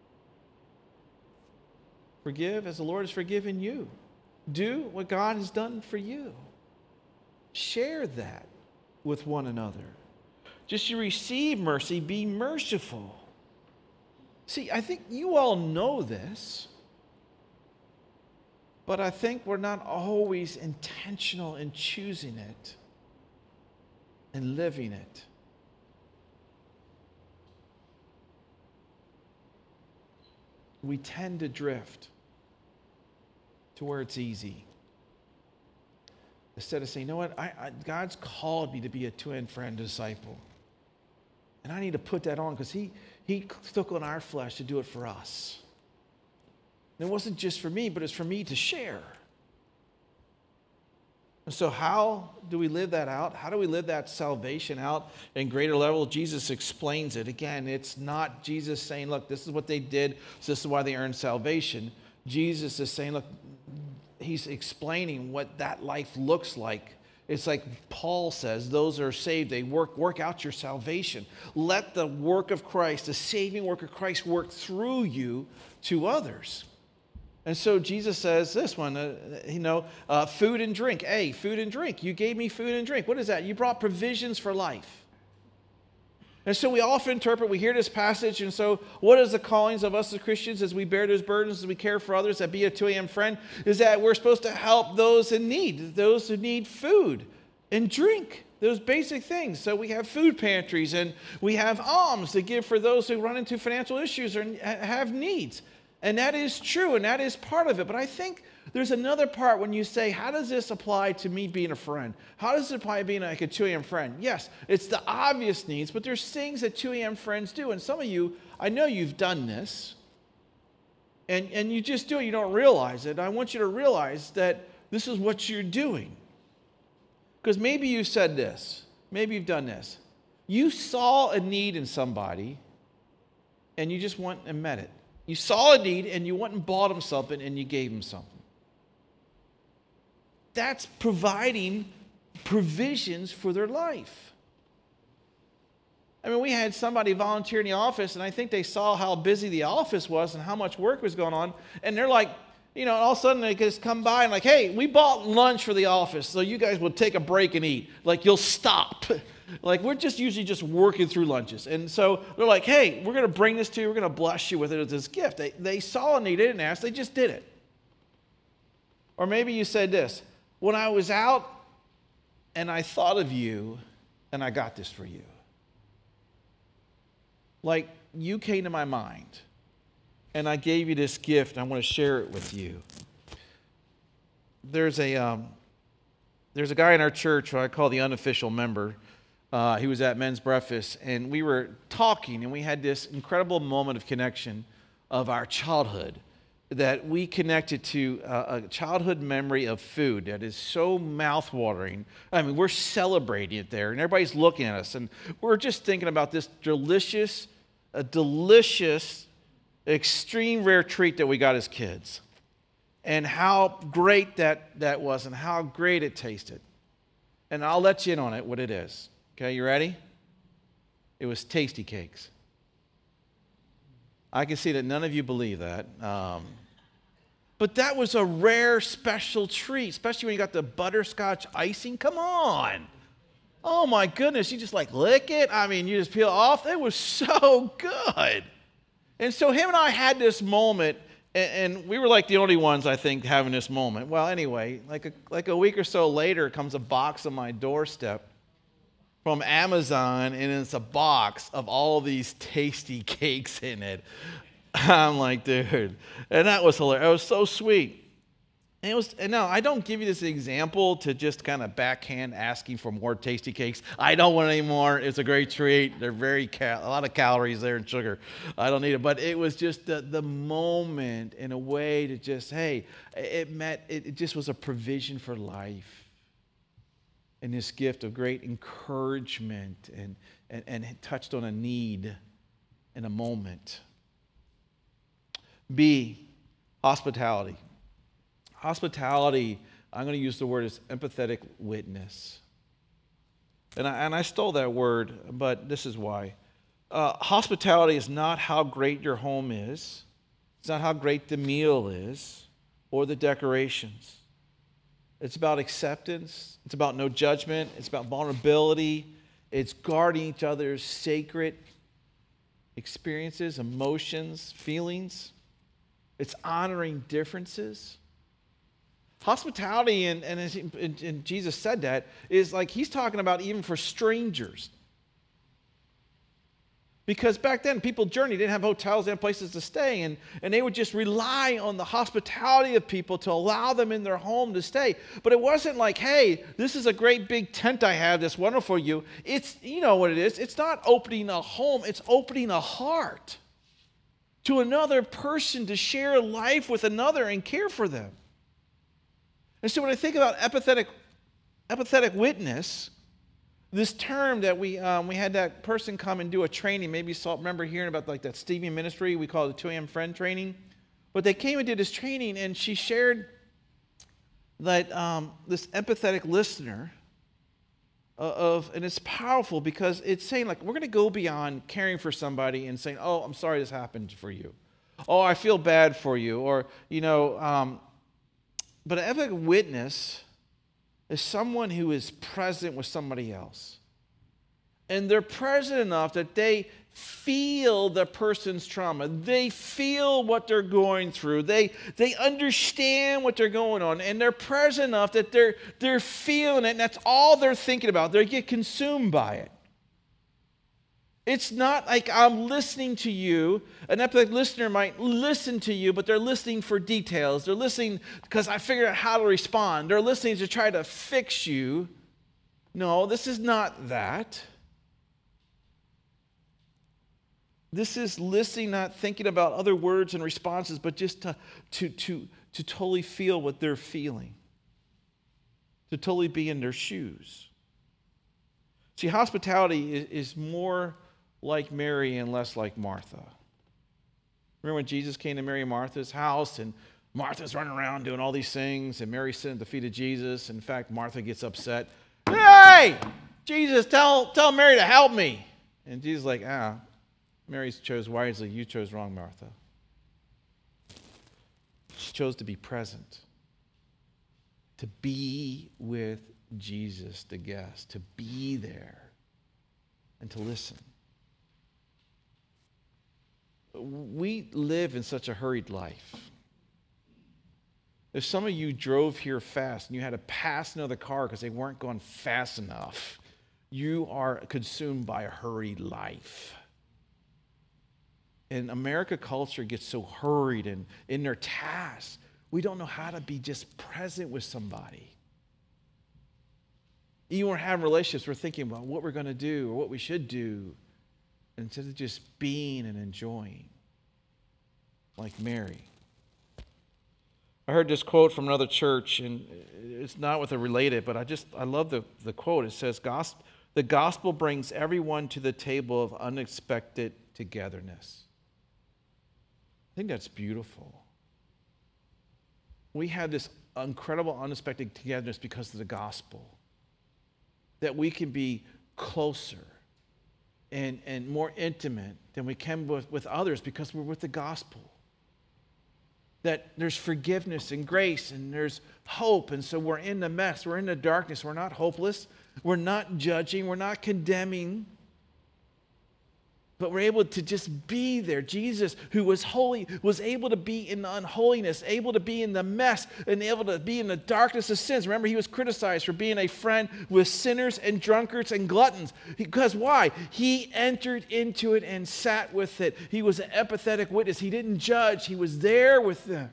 Speaker 3: Forgive as the Lord has forgiven you. Do what God has done for you. Share that with one another. Just you receive mercy, be merciful. See, I think you all know this, but I think we're not always intentional in choosing it and living it. We tend to drift to where it's easy. Instead of saying, you know what, God's called me to be a twin friend disciple. And I need to put that on because he took on our flesh to do it for us. And it wasn't just for me, but it's for me to share. And so how do we live that out? How do we live that salvation out in greater level? Jesus explains it. Again, it's not Jesus saying, look, this is what they did, so this is why they earned salvation. Jesus is saying, look, He's explaining what that life looks like. It's like Paul says, those that are saved, they work out your salvation. Let the work of Christ, the saving work of Christ, work through you to others. And so Jesus says this one, food and drink. Hey, food and drink. You gave me food and drink. What is that? You brought provisions for life. And so we often interpret, we hear this passage, and so what is the callings of us as Christians as we bear those burdens, as we care for others, that be a 2 a.m. friend, is that we're supposed to help those in need, those who need food and drink, those basic things. So we have food pantries, and we have alms to give for those who run into financial issues or have needs. And that is true, and that is part of it. But I think there's another part when you say, how does this apply to me being a friend? How does it apply to being like a 2 a.m. friend? Yes, it's the obvious needs, but there's things that 2 a.m. friends do. And some of you, I know you've done this, and you just do it. You don't realize it. I want you to realize that this is what you're doing. Because maybe you said this. Maybe you've done this. You saw a need in somebody, and you just went and met it. You saw a need, and you went and bought them something, and you gave them something. That's providing provisions for their life. I mean, we had somebody volunteer in the office, and I think they saw how busy the office was and how much work was going on, and they're like, all of a sudden they just come by and like, hey, we bought lunch for the office, so you guys will take a break and eat. Like, you'll stop. Like, we're just usually just working through lunches. And so they're like, hey, we're going to bring this to you. We're going to bless you with it as this gift. They saw a need. They didn't ask. They just did it. Or maybe you said this. When I was out and I thought of you and I got this for you. Like, you came to my mind and I gave you this gift and I want to share it with you. There's a there's a guy in our church who I call the unofficial member. He was at men's breakfast, and we were talking, and we had this incredible moment of connection of our childhood, that we connected to a childhood memory of food that is so mouthwatering. I mean, we're celebrating it there, and everybody's looking at us, and we're just thinking about this delicious, extreme rare treat that we got as kids, and how great that was, and how great it tasted. And I'll let you in on it, what it is. Okay, you ready? It was Tasty Cakes. I can see that none of you believe that. But that was a rare, special treat, especially when you got the butterscotch icing. Come on. Oh, my goodness. You just like lick it. I mean, you just peel it off. It was so good. And so him and I had this moment, and we were like the only ones, I think, having this moment. Well, anyway, like a week or so later, comes a box on my doorstep from Amazon, and it's a box of all these Tasty Cakes in it. I'm like, dude. And that was hilarious. It was so sweet. And now, I don't give you this example to just kind of backhand asking for more Tasty Cakes. I don't want any more. It's a great treat. They're a lot of calories there and sugar. I don't need it. But it was just the moment in a way to just, hey, it just was a provision for life. And this gift of great encouragement and it touched on a need in a moment. B, hospitality. Hospitality, I'm going to use the word as empathetic witness. And I stole that word, but this is why. Hospitality is not how great your home is. It's not how great the meal is or the decorations. It's about acceptance. It's about no judgment. It's about vulnerability. It's guarding each other's sacred experiences, emotions, feelings. It's honoring differences. Hospitality, and Jesus said that, is like he's talking about even for strangers. Because back then, people journeyed, didn't have hotels, they didn't have places to stay, and they would just rely on the hospitality of people to allow them in their home to stay. But it wasn't like, hey, this is a great big tent I have that's wonderful for you. It's, you know what it is, it's not opening a home, it's opening a heart to another person to share life with another and care for them. And so when I think about empathetic witness, this term that we had that person come and do a training. Maybe you remember hearing about like that Stevie ministry. We call it the 2 a.m. friend training. But they came and did this training, and she shared that this empathetic listener and it's powerful because it's saying like we're going to go beyond caring for somebody and saying, oh, I'm sorry this happened for you. Oh, I feel bad for you. Or, but an empathetic witness is someone who is present with somebody else. And they're present enough that they feel the person's trauma. They feel what they're going through. They understand what they're going on. And they're present enough that they're feeling it, and that's all they're thinking about. They get consumed by it. It's not like I'm listening to you. An empathetic listener might listen to you, but they're listening for details. They're listening because I figured out how to respond. They're listening to try to fix you. No, this is not that. This is listening, not thinking about other words and responses, but just to totally feel what they're feeling. To totally be in their shoes. See, hospitality is more like Mary and less like Martha. Remember when Jesus came to Mary and Martha's house, and Martha's running around doing all these things, and Mary's sitting at the feet of Jesus. In fact, Martha gets upset. Hey, Jesus, tell Mary to help me. And Jesus is like, Mary chose wisely. You chose wrong, Martha. She chose to be present. To be with Jesus, the guest. To be there. And to listen. We live in such a hurried life. If some of you drove here fast and you had to pass another car because they weren't going fast enough, you are consumed by a hurried life. And America culture gets so hurried and in their tasks, we don't know how to be just present with somebody. Even when we're having relationships, we're thinking about what we're going to do or what we should do instead of just being and enjoying, like Mary. I heard this quote from another church, and it's not with a related, but I love the quote. It says, the gospel brings everyone to the table of unexpected togetherness. I think that's beautiful. We have this incredible unexpected togetherness because of the gospel. That we can be closer and more intimate than we can with others because we're with the gospel. That there's forgiveness and grace and there's hope. And so we're in the mess. We're in the darkness. We're not hopeless. We're not judging. We're not condemning. But we're able to just be there. Jesus, who was holy, was able to be in the unholiness, able to be in the mess, and able to be in the darkness of sins. Remember, he was criticized for being a friend with sinners and drunkards and gluttons. Because why? He entered into it and sat with it. He was an empathetic witness. He didn't judge. He was there with them.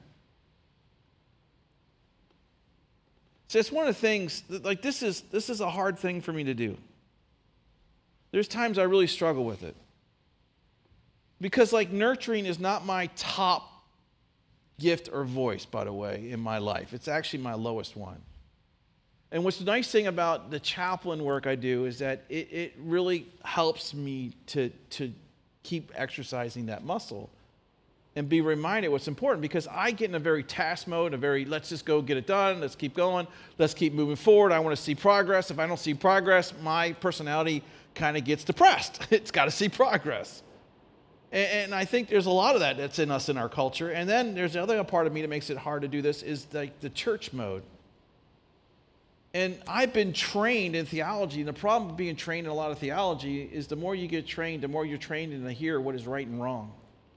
Speaker 3: So it's one of the things, like this is a hard thing for me to do. There's times I really struggle with it. Because like nurturing is not my top gift or voice, by the way, in my life. It's actually my lowest one. And what's the nice thing about the chaplain work I do is that it really helps me to keep exercising that muscle and be reminded what's important, because I get in a very task mode, let's just go get it done, let's keep going, let's keep moving forward. I want to see progress. If I don't see progress, my personality kind of gets depressed. It's got to see progress. And I think there's a lot of that's in us in our culture. And then there's the other part of me that makes it hard to do this is like the church mode. And I've been trained in theology, and the problem with being trained in a lot of theology is the more you get trained, the more you're trained in to hear what is right and wrong.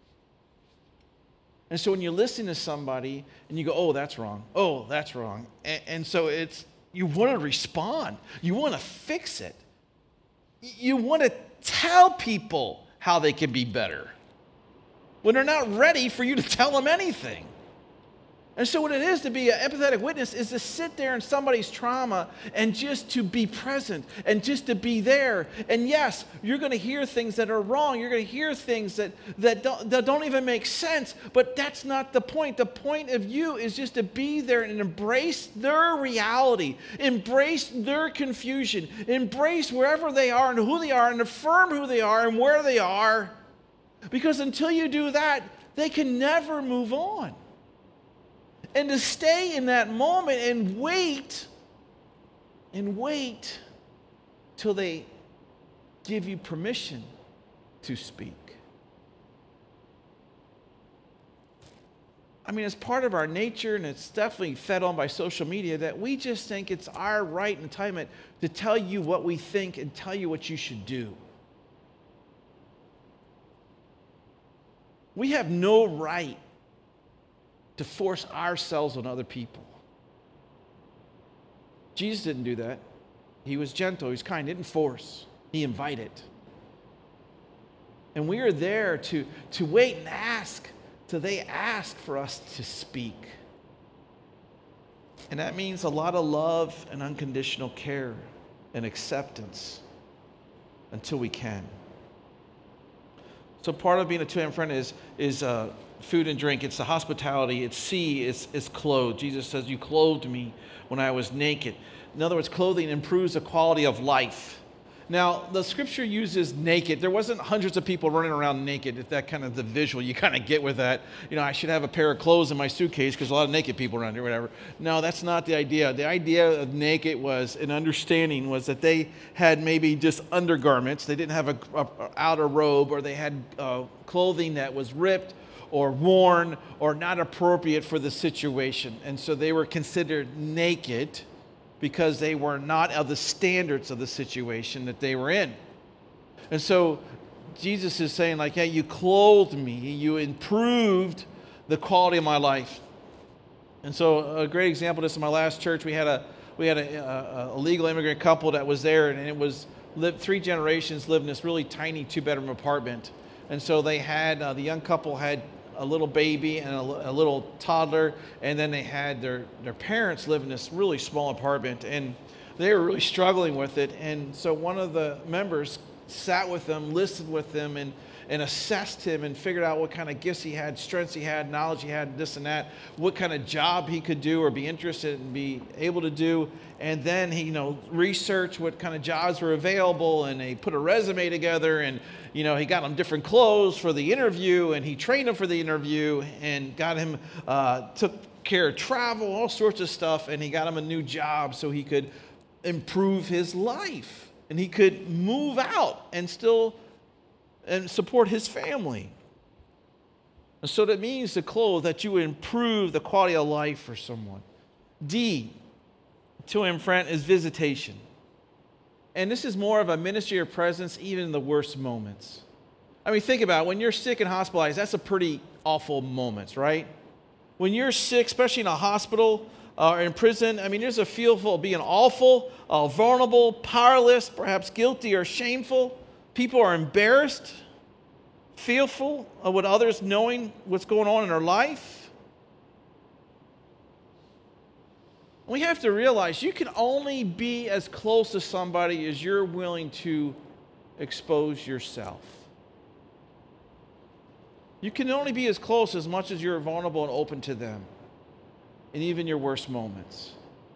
Speaker 3: And so when you listen to somebody and you go, oh, that's wrong. Oh, that's wrong. And so you want to respond. You want to fix it. You want to tell people how they can be better when they're not ready for you to tell them anything. And so what it is to be an empathetic witness is to sit there in somebody's trauma and just to be present and just to be there. And yes, you're going to hear things that are wrong. You're going to hear things that don't even make sense. But that's not the point. The point of you is just to be there and embrace their reality. Embrace their confusion. Embrace wherever they are and who they are and affirm who they are and where they are. Because until you do that, they can never move on. And to stay in that moment and wait till they give you permission to speak. I mean, it's part of our nature, and it's definitely fed on by social media, that we just think it's our right and entitlement to tell you what we think and tell you what you should do. We have no right to force ourselves on other people. Jesus didn't do that. He was gentle, he was kind, he didn't force, he invited. And we are there to wait and ask till they ask for us to speak. And that means a lot of love and unconditional care and acceptance until we can. So part of being a two-hand friend is food and drink. It's the hospitality. It's it's clothed. Jesus says, you clothed me when I was naked. In other words, clothing improves the quality of life. Now, the scripture uses naked. There wasn't hundreds of people running around naked, if that kind of the visual you kind of get with that. You know, I should have a pair of clothes in my suitcase because a lot of naked people around here, whatever. No, that's not the idea. The idea of naked was, an understanding was that they had maybe just undergarments. They didn't have an outer robe, or they had clothing that was ripped or worn or not appropriate for the situation. And so they were considered naked because they were not of the standards of the situation that they were in. And so Jesus is saying, like, hey, you clothed me, you improved the quality of my life. And so a great example of this in my last church, we had a legal immigrant couple that was there, and it was lived 3 generations lived in this really tiny 2-bedroom apartment. And so they had, the young couple had a little baby and a little toddler, and then they had their parents live in this really small apartment. And they were really struggling with it. And so one of the members sat with them, listened with them, and assessed him and figured out what kind of gifts he had, strengths he had, knowledge he had, this and that, what kind of job he could do or be interested in, be able to do. And then he, researched what kind of jobs were available, and he put a resume together, and, he got him different clothes for the interview, and he trained him for the interview, and got him, took care of travel, all sorts of stuff, and he got him a new job so he could improve his life, and he could move out and still and support his family. And so that means the clothes that you would improve the quality of life for someone. D, to him, friend, is visitation. And this is more of a ministry of presence even in the worst moments. I mean, think about it. When you're sick and hospitalized, that's a pretty awful moment, right? When you're sick, especially in a hospital or in prison, I mean, there's a feel of being awful, vulnerable, powerless, perhaps guilty or shameful. People are embarrassed, fearful of what others knowing what's going on in their life. We have to realize you can only be as close to somebody as you're willing to expose yourself. You can only be as close as much as you're vulnerable and open to them, in even your worst moments.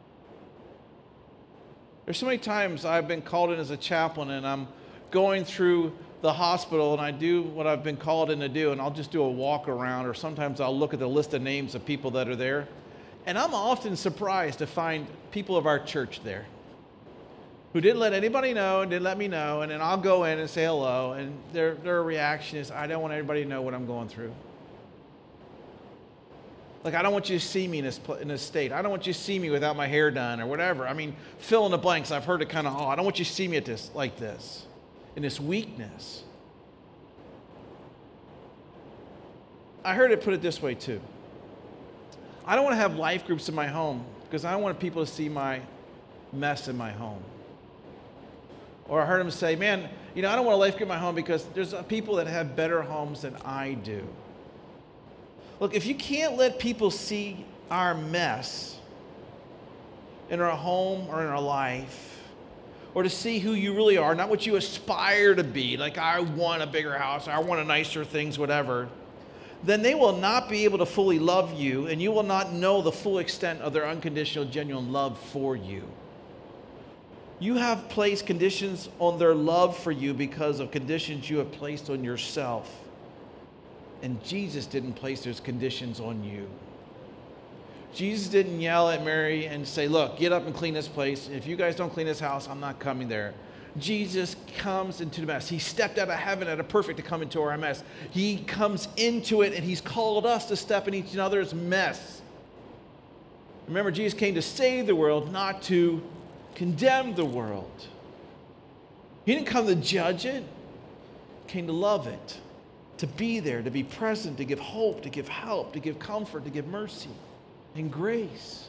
Speaker 3: There's so many times I've been called in as a chaplain, and I'm going through the hospital, and I do what I've been called in to do, and I'll just do a walk around, or sometimes I'll look at the list of names of people that are there, and I'm often surprised to find people of our church there who didn't let anybody know and didn't let me know, and then I'll go in and say hello, and their reaction is, I don't want everybody to know what I'm going through. Like, I don't want you to see me in this state. I don't want you to see me without my hair done or whatever. I mean, fill in the blanks. I've heard it kind of, I don't want you to see me like this. In this weakness. I heard it put it this way too. I don't want to have life groups in my home because I don't want people to see my mess in my home. Or I heard him say, man, I don't want a life group in my home because there's people that have better homes than I do. Look, if you can't let people see our mess in our home or in our life, or to see who you really are, not what you aspire to be, like I want a bigger house, I want a nicer things, whatever, then they will not be able to fully love you, and you will not know the full extent of their unconditional, genuine love for you. You have placed conditions on their love for you because of conditions you have placed on yourself. And Jesus didn't place those conditions on you. Jesus didn't yell at Mary and say, look, get up and clean this place. If you guys don't clean this house, I'm not coming there. Jesus comes into the mess. He stepped out of heaven at a perfect to come into our mess. He comes into it, and he's called us to step in each other's mess. Remember, Jesus came to save the world, not to condemn the world. He didn't come to judge it. He came to love it, to be there, to be present, to give hope, to give help, to give comfort, to give mercy and grace.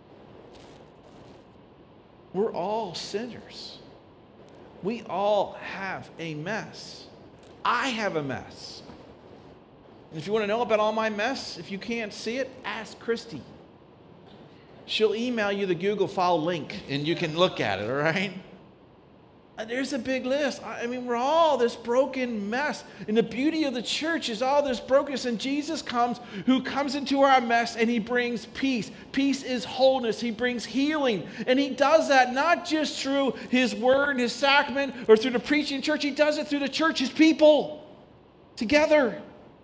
Speaker 3: We're all sinners. We all have a mess. I have a mess. And if you want to know about all my mess, if you can't see it, ask Christy. She'll email you the Google file link and you can look at it, all right? There's a big list. I mean, we're all this broken mess. And the beauty of the church is all this brokenness. And Jesus comes, who comes into our mess, and he brings peace. Peace is wholeness. He brings healing. And he does that not just through his word, his sacrament, or through the preaching church. He does it through the church, his people, together.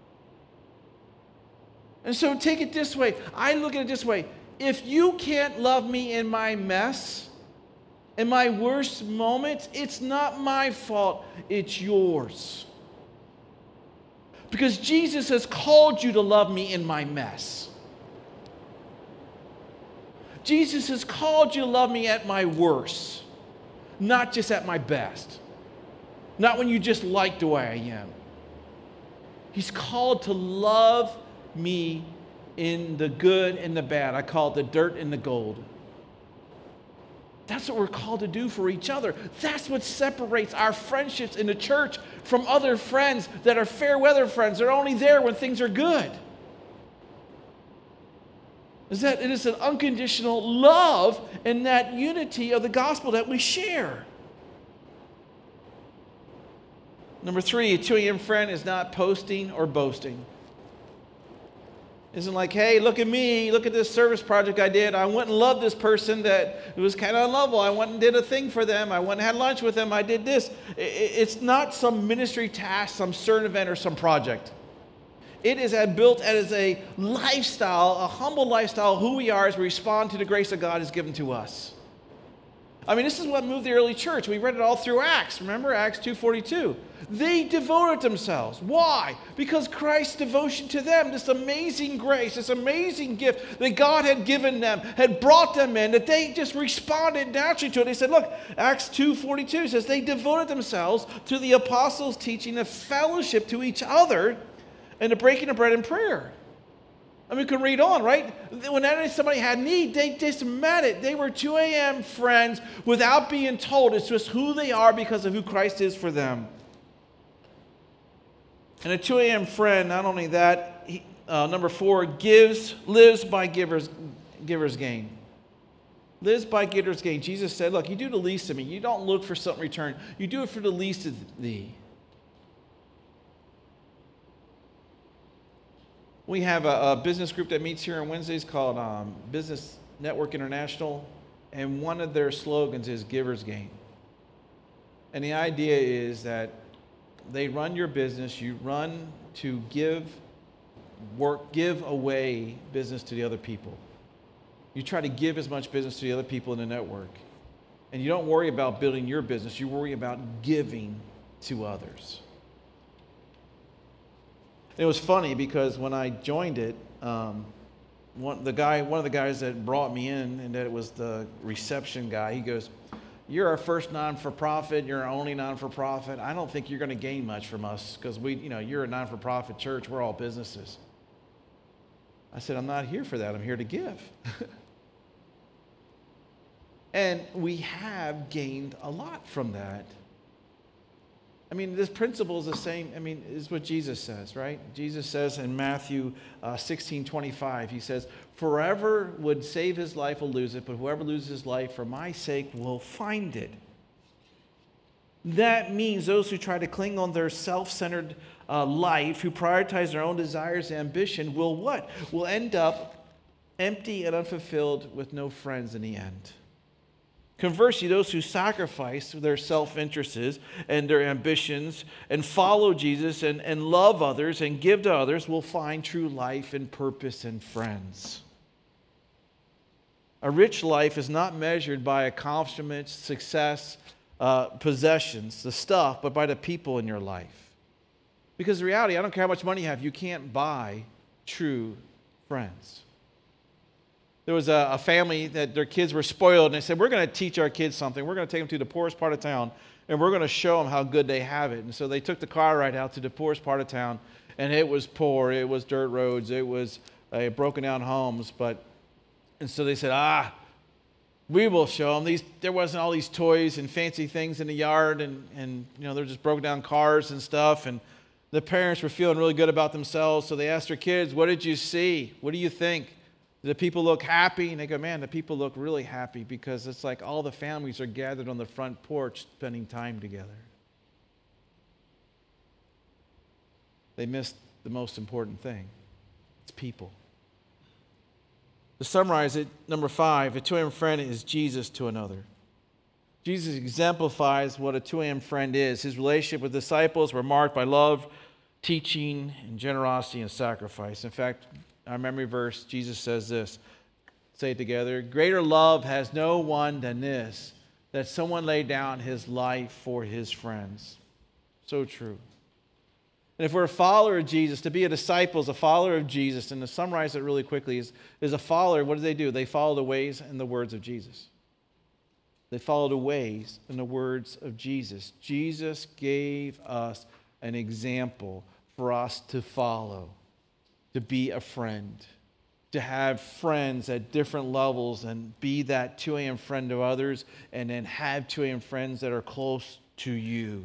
Speaker 3: And so take it this way. I look at it this way. If you can't love me in my mess, in my worst moments, it's not my fault, it's yours. Because Jesus has called you to love me in my mess. Jesus has called you to love me at my worst, not just at my best. Not when you just like the way I am. He's called to love me in the good and the bad. I call it the dirt and the gold. That's what we're called to do for each other. That's what separates our friendships in the church from other friends that are fair weather friends. They're only there when things are good. is that it is an unconditional love and that unity of the gospel that we share. Number 3, a 2 a.m. friend is not posting or boasting. Isn't like, hey, look at me, look at this service project I did. I went and loved this person that it was kind of unlovable. I went and did a thing for them. I went and had lunch with them. I did this. It's not some ministry task, some certain event, or some project. It is built as a lifestyle, a humble lifestyle, who we are as we respond to the grace that God has given to us. I mean, this is what moved the early church. We read it all through Acts. Remember Acts 2:42? They devoted themselves. Why? Because Christ's devotion to them, this amazing grace, this amazing gift that God had given them, had brought them in, that they just responded naturally to it. They said, look, Acts 2:42 says they devoted themselves to the apostles' teaching, of fellowship to each other, and the breaking of bread and prayer. I mean, we can read on, right? Whenever somebody had need, they just met it. They were 2 a.m. friends without being told. It's just who they are because of who Christ is for them. And a 2 a.m. friend, not only that, number 4, lives by giver's gain. Lives by giver's gain. Jesus said, look, you do the least of me. You don't look for something in return. You do it for the least of thee. We have a business group that meets here on Wednesdays called Business Network International, and one of their slogans is Giver's Gain. And the idea is that they run your business, you run to give away business to the other people. You try to give as much business to the other people in the network. And you don't worry about building your business, you worry about giving to others. It was funny because when I joined it, one of the guys that brought me in, and that it was the reception guy, he goes, "You're our first non-for-profit. You're our only non-for-profit. I don't think you're going to gain much from us because you're a non-for-profit church. We're all businesses." I said, "I'm not here for that. I'm here to give." And we have gained a lot from that. I mean, this principle is the same, is what Jesus says, right? Jesus says in Matthew 16:25, he says, "Forever would save his life will lose it, but whoever loses his life for my sake will find it." That means those who try to cling on their self-centered life, who prioritize their own desires and ambition, will what? Will end up empty and unfulfilled with no friends in the end. Conversely, those who sacrifice their self-interests and their ambitions and follow Jesus and love others and give to others will find true life and purpose and friends. A rich life is not measured by accomplishments, success, possessions, the stuff, but by the people in your life. Because the reality, I don't care how much money you have, you can't buy true friends. There was a family that their kids were spoiled, and they said, "We're going to teach our kids something. We're going to take them to the poorest part of town, and we're going to show them how good they have it." And so they took the car ride out to the poorest part of town, and it was poor. It was dirt roads. It was broken down homes. And so they said, we will show them. There wasn't all these toys and fancy things in the yard, and they're just broken down cars and stuff. And the parents were feeling really good about themselves, so they asked their kids, "What did you see? What do you think? Do the people look happy?" And they go, "Man, the people look really happy because it's like all the families are gathered on the front porch spending time together." They missed the most important thing. It's people. To summarize it, number 5, a 2 a.m. friend is Jesus to another. Jesus exemplifies what a 2 a.m. friend is. His relationship with disciples were marked by love, teaching, and generosity and sacrifice. In fact, our memory verse, Jesus says this. Say it together. "Greater love has no one than this, that someone lay down his life for his friends." So true. And if we're a follower of Jesus, to be a disciple is a follower of Jesus, and to summarize it really quickly, is a follower, what do? They follow the ways and the words of Jesus. They follow the ways and the words of Jesus. Jesus gave us an example for us to follow. To be a friend, to have friends at different levels and be that 2 a.m. friend to others, and then have 2 a.m. friends that are close to you.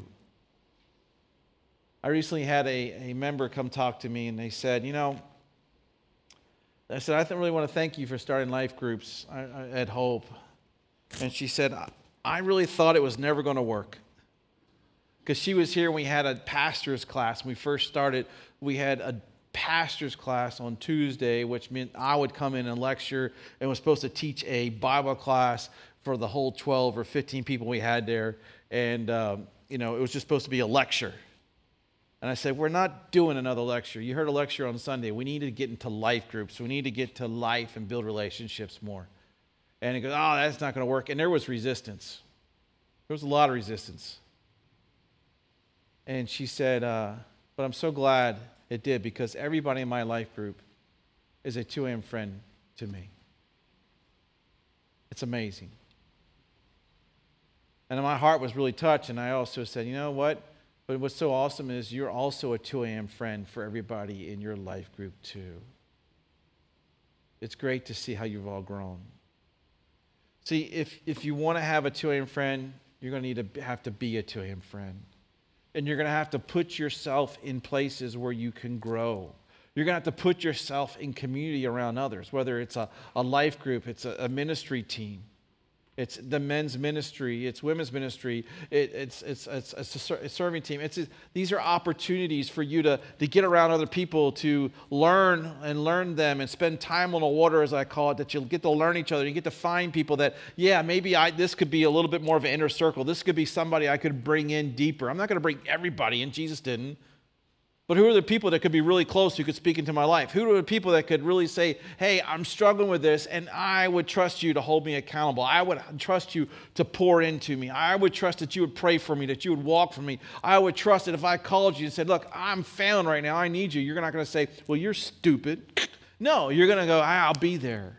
Speaker 3: I recently had a member come talk to me, and they said, I said, I really want to thank you for starting life groups at Hope. And she said, I really thought it was never going to work. Because she was here when we had a pastor's class. When we first started, we had a pastor's class on Tuesday, which meant I would come in and lecture and was supposed to teach a Bible class for the whole 12 or 15 people we had there. And, it was just supposed to be a lecture. And I said, we're not doing another lecture. You heard a lecture on Sunday. We need to get into life groups. We need to get to life and build relationships more. And he goes, oh, that's not going to work. And there was resistance. There was a lot of resistance. And she said, but I'm so glad it did, because everybody in my life group is a 2 a.m. friend to me. It's amazing. And my heart was really touched, and I also said, you know what? But what's so awesome is you're also a 2 a.m. friend for everybody in your life group too. It's great to see how you've all grown. See, if you want to have a 2 a.m. friend, you're going to have to be a 2 a.m. friend. And you're going to have to put yourself in places where you can grow. You're going to have to put yourself in community around others, whether it's a life group, it's a ministry team. It's the men's ministry, it's women's ministry, it's a serving team. These are opportunities for you to get around other people, to learn them and spend time on the water, as I call it, that you'll get to learn each other. You get to find people that, maybe this could be a little bit more of an inner circle. This could be somebody I could bring in deeper. I'm not going to bring everybody in, Jesus didn't. But who are the people that could be really close who could speak into my life? Who are the people that could really say, hey, I'm struggling with this, and I would trust you to hold me accountable. I would trust you to pour into me. I would trust that you would pray for me, that you would walk for me. I would trust that if I called you and said, look, I'm failing right now, I need you, you're not going to say, well, you're stupid. No, you're going to go, I'll be there.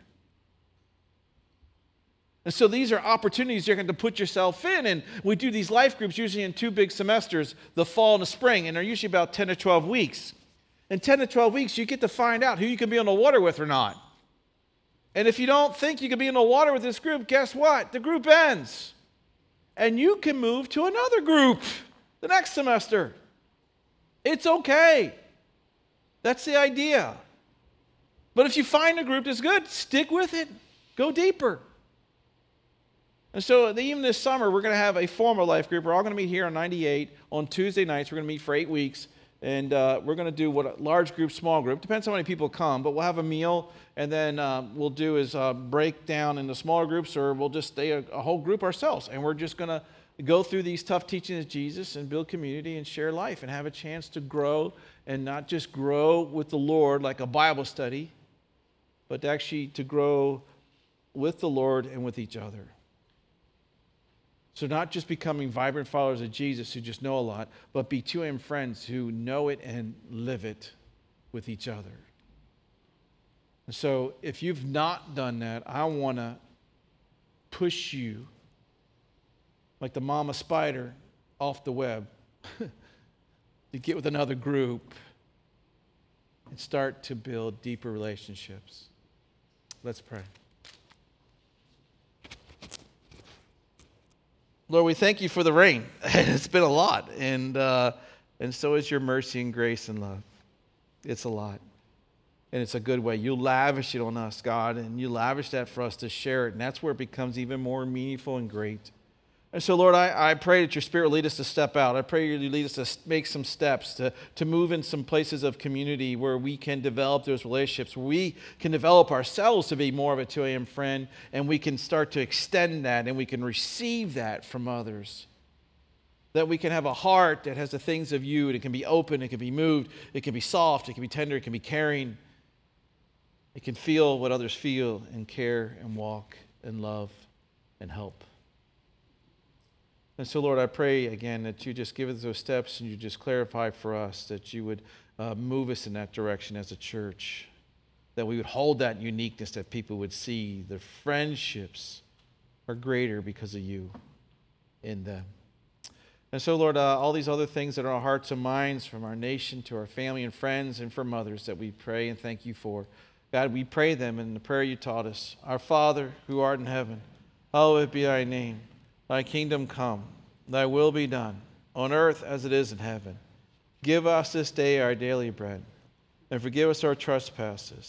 Speaker 3: And so these are opportunities you're going to put yourself in. And we do these life groups usually in 2 big semesters, the fall and the spring, and they're usually about 10 to 12 weeks. In 10 to 12 weeks, you get to find out who you can be on the water with or not. And if you don't think you can be in the water with this group, guess what? The group ends. And you can move to another group the next semester. It's okay. That's the idea. But if you find a group that's good, stick with it. Go deeper. And so even this summer, we're going to have a formal life group. We're all going to meet here on 98 on Tuesday nights. We're going to meet for 8 weeks. And we're going to do what a large group, small group. Depends on how many people come. But we'll have a meal. And then we'll do is break down into smaller groups, or we'll just stay a whole group ourselves. And we're just going to go through these tough teachings of Jesus and build community and share life and have a chance to grow, and not just grow with the Lord like a Bible study, but actually to grow with the Lord and with each other. So not just becoming vibrant followers of Jesus who just know a lot, but be 2 a.m. friends who know it and live it with each other. And so if you've not done that, I want to push you like the mama spider off the web to get with another group and start to build deeper relationships. Let's pray. Lord, we thank you for the rain. It's been a lot, and so is your mercy and grace and love. It's a lot, and it's a good way. You lavish it on us, God, and you lavish that for us to share it, and that's where it becomes even more meaningful and great. And so, Lord, I pray that your Spirit lead us to step out. I pray you lead us to make some steps, to move in some places of community where we can develop those relationships, where we can develop ourselves to be more of a 2 a.m. friend, and we can start to extend that, and we can receive that from others. That we can have a heart that has the things of you, and it can be open, it can be moved, it can be soft, it can be tender, it can be caring. It can feel what others feel, and care, and walk, and love, and help. And so, Lord, I pray again that you just give us those steps, and you just clarify for us that you would move us in that direction as a church, that we would hold that uniqueness, that people would see the friendships are greater because of you in them. And so, Lord, all these other things that are our hearts and minds, from our nation to our family and friends and from others, that we pray and thank you for. God, we pray them in the prayer you taught us. Our Father, who art in heaven, hallowed be thy name. Thy kingdom come, thy will be done, on earth as it is in heaven. Give us this day our daily bread, and forgive us our trespasses,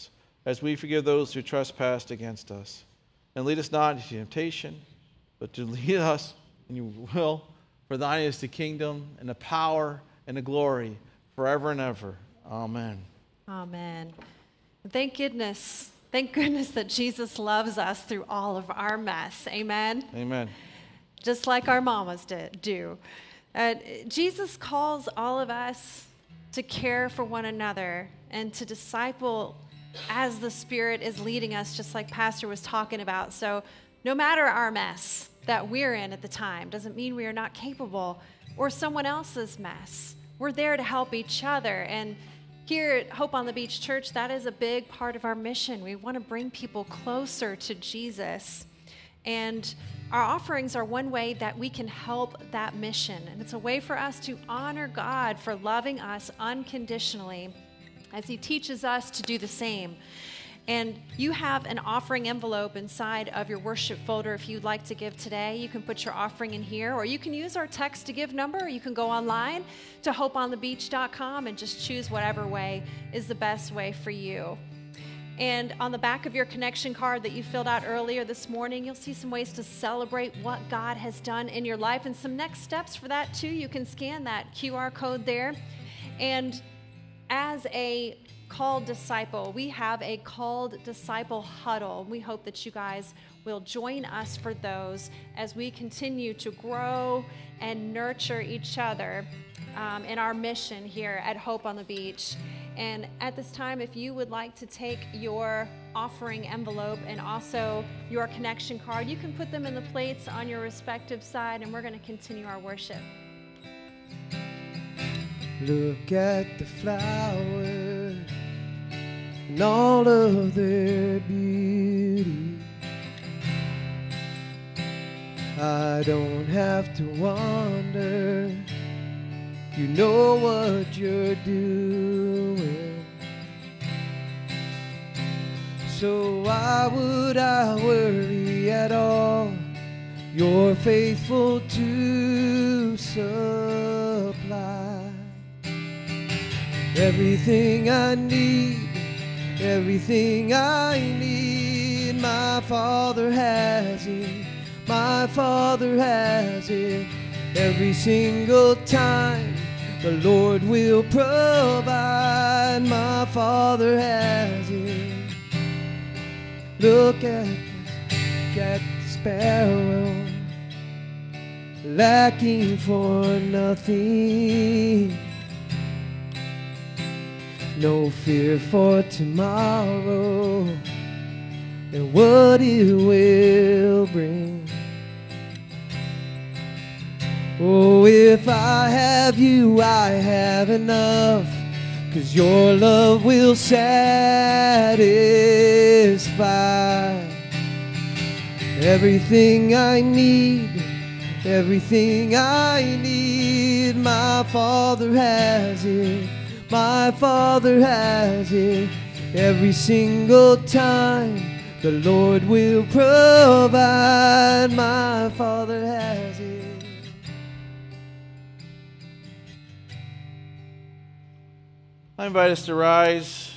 Speaker 3: as we forgive those who trespass against us. And lead us not into temptation, but to lead us in your will. For thine is the kingdom and the power and the glory forever and ever. Amen.
Speaker 2: Amen. Thank goodness that Jesus loves us through all of our mess. Amen.
Speaker 3: Amen.
Speaker 2: Just like our mamas do. Jesus calls all of us to care for one another and to disciple as the Spirit is leading us, just like Pastor was talking about. So no matter our mess that we're in at the time, doesn't mean we are not capable, or someone else's mess. We're there to help each other. And here at Hope on the Beach Church, that is a big part of our mission. We want to bring people closer to Jesus. And our offerings are one way that we can help that mission. And it's a way for us to honor God for loving us unconditionally as He teaches us to do the same. And you have an offering envelope inside of your worship folder if you'd like to give today. You can put your offering in here, or you can use our text to give number, or you can go online to hopeonthebeach.com and just choose whatever way is the best way for you. And on the back of your connection card that you filled out earlier this morning, you'll see some ways to celebrate what God has done in your life and some next steps for that too. You can scan that QR code there. And as a called disciple, we have a called disciple huddle. We hope that you guys will join us for those as we continue to grow and nurture each other in our mission here at Hope on the Beach. And at this time, if you would like to take your offering envelope and also your connection card, you can put them in the plates on your respective side, and we're going to continue our worship.
Speaker 1: Look at the flowers and all of their beauty. I don't have to wonder. You know what you're doing. So why would I worry at all? You're faithful to supply everything I need, everything I need. My Father has it, my Father has it. Every single time the Lord will provide. My Father has it. Look at the sparrow, lacking for nothing. No fear for tomorrow and what it will bring. Oh, if I have you, I have enough, 'cause your love will satisfy everything I need, everything I need. My Father has it, my Father has it. Every single time the Lord will provide. My Father has it.
Speaker 3: I invite us to rise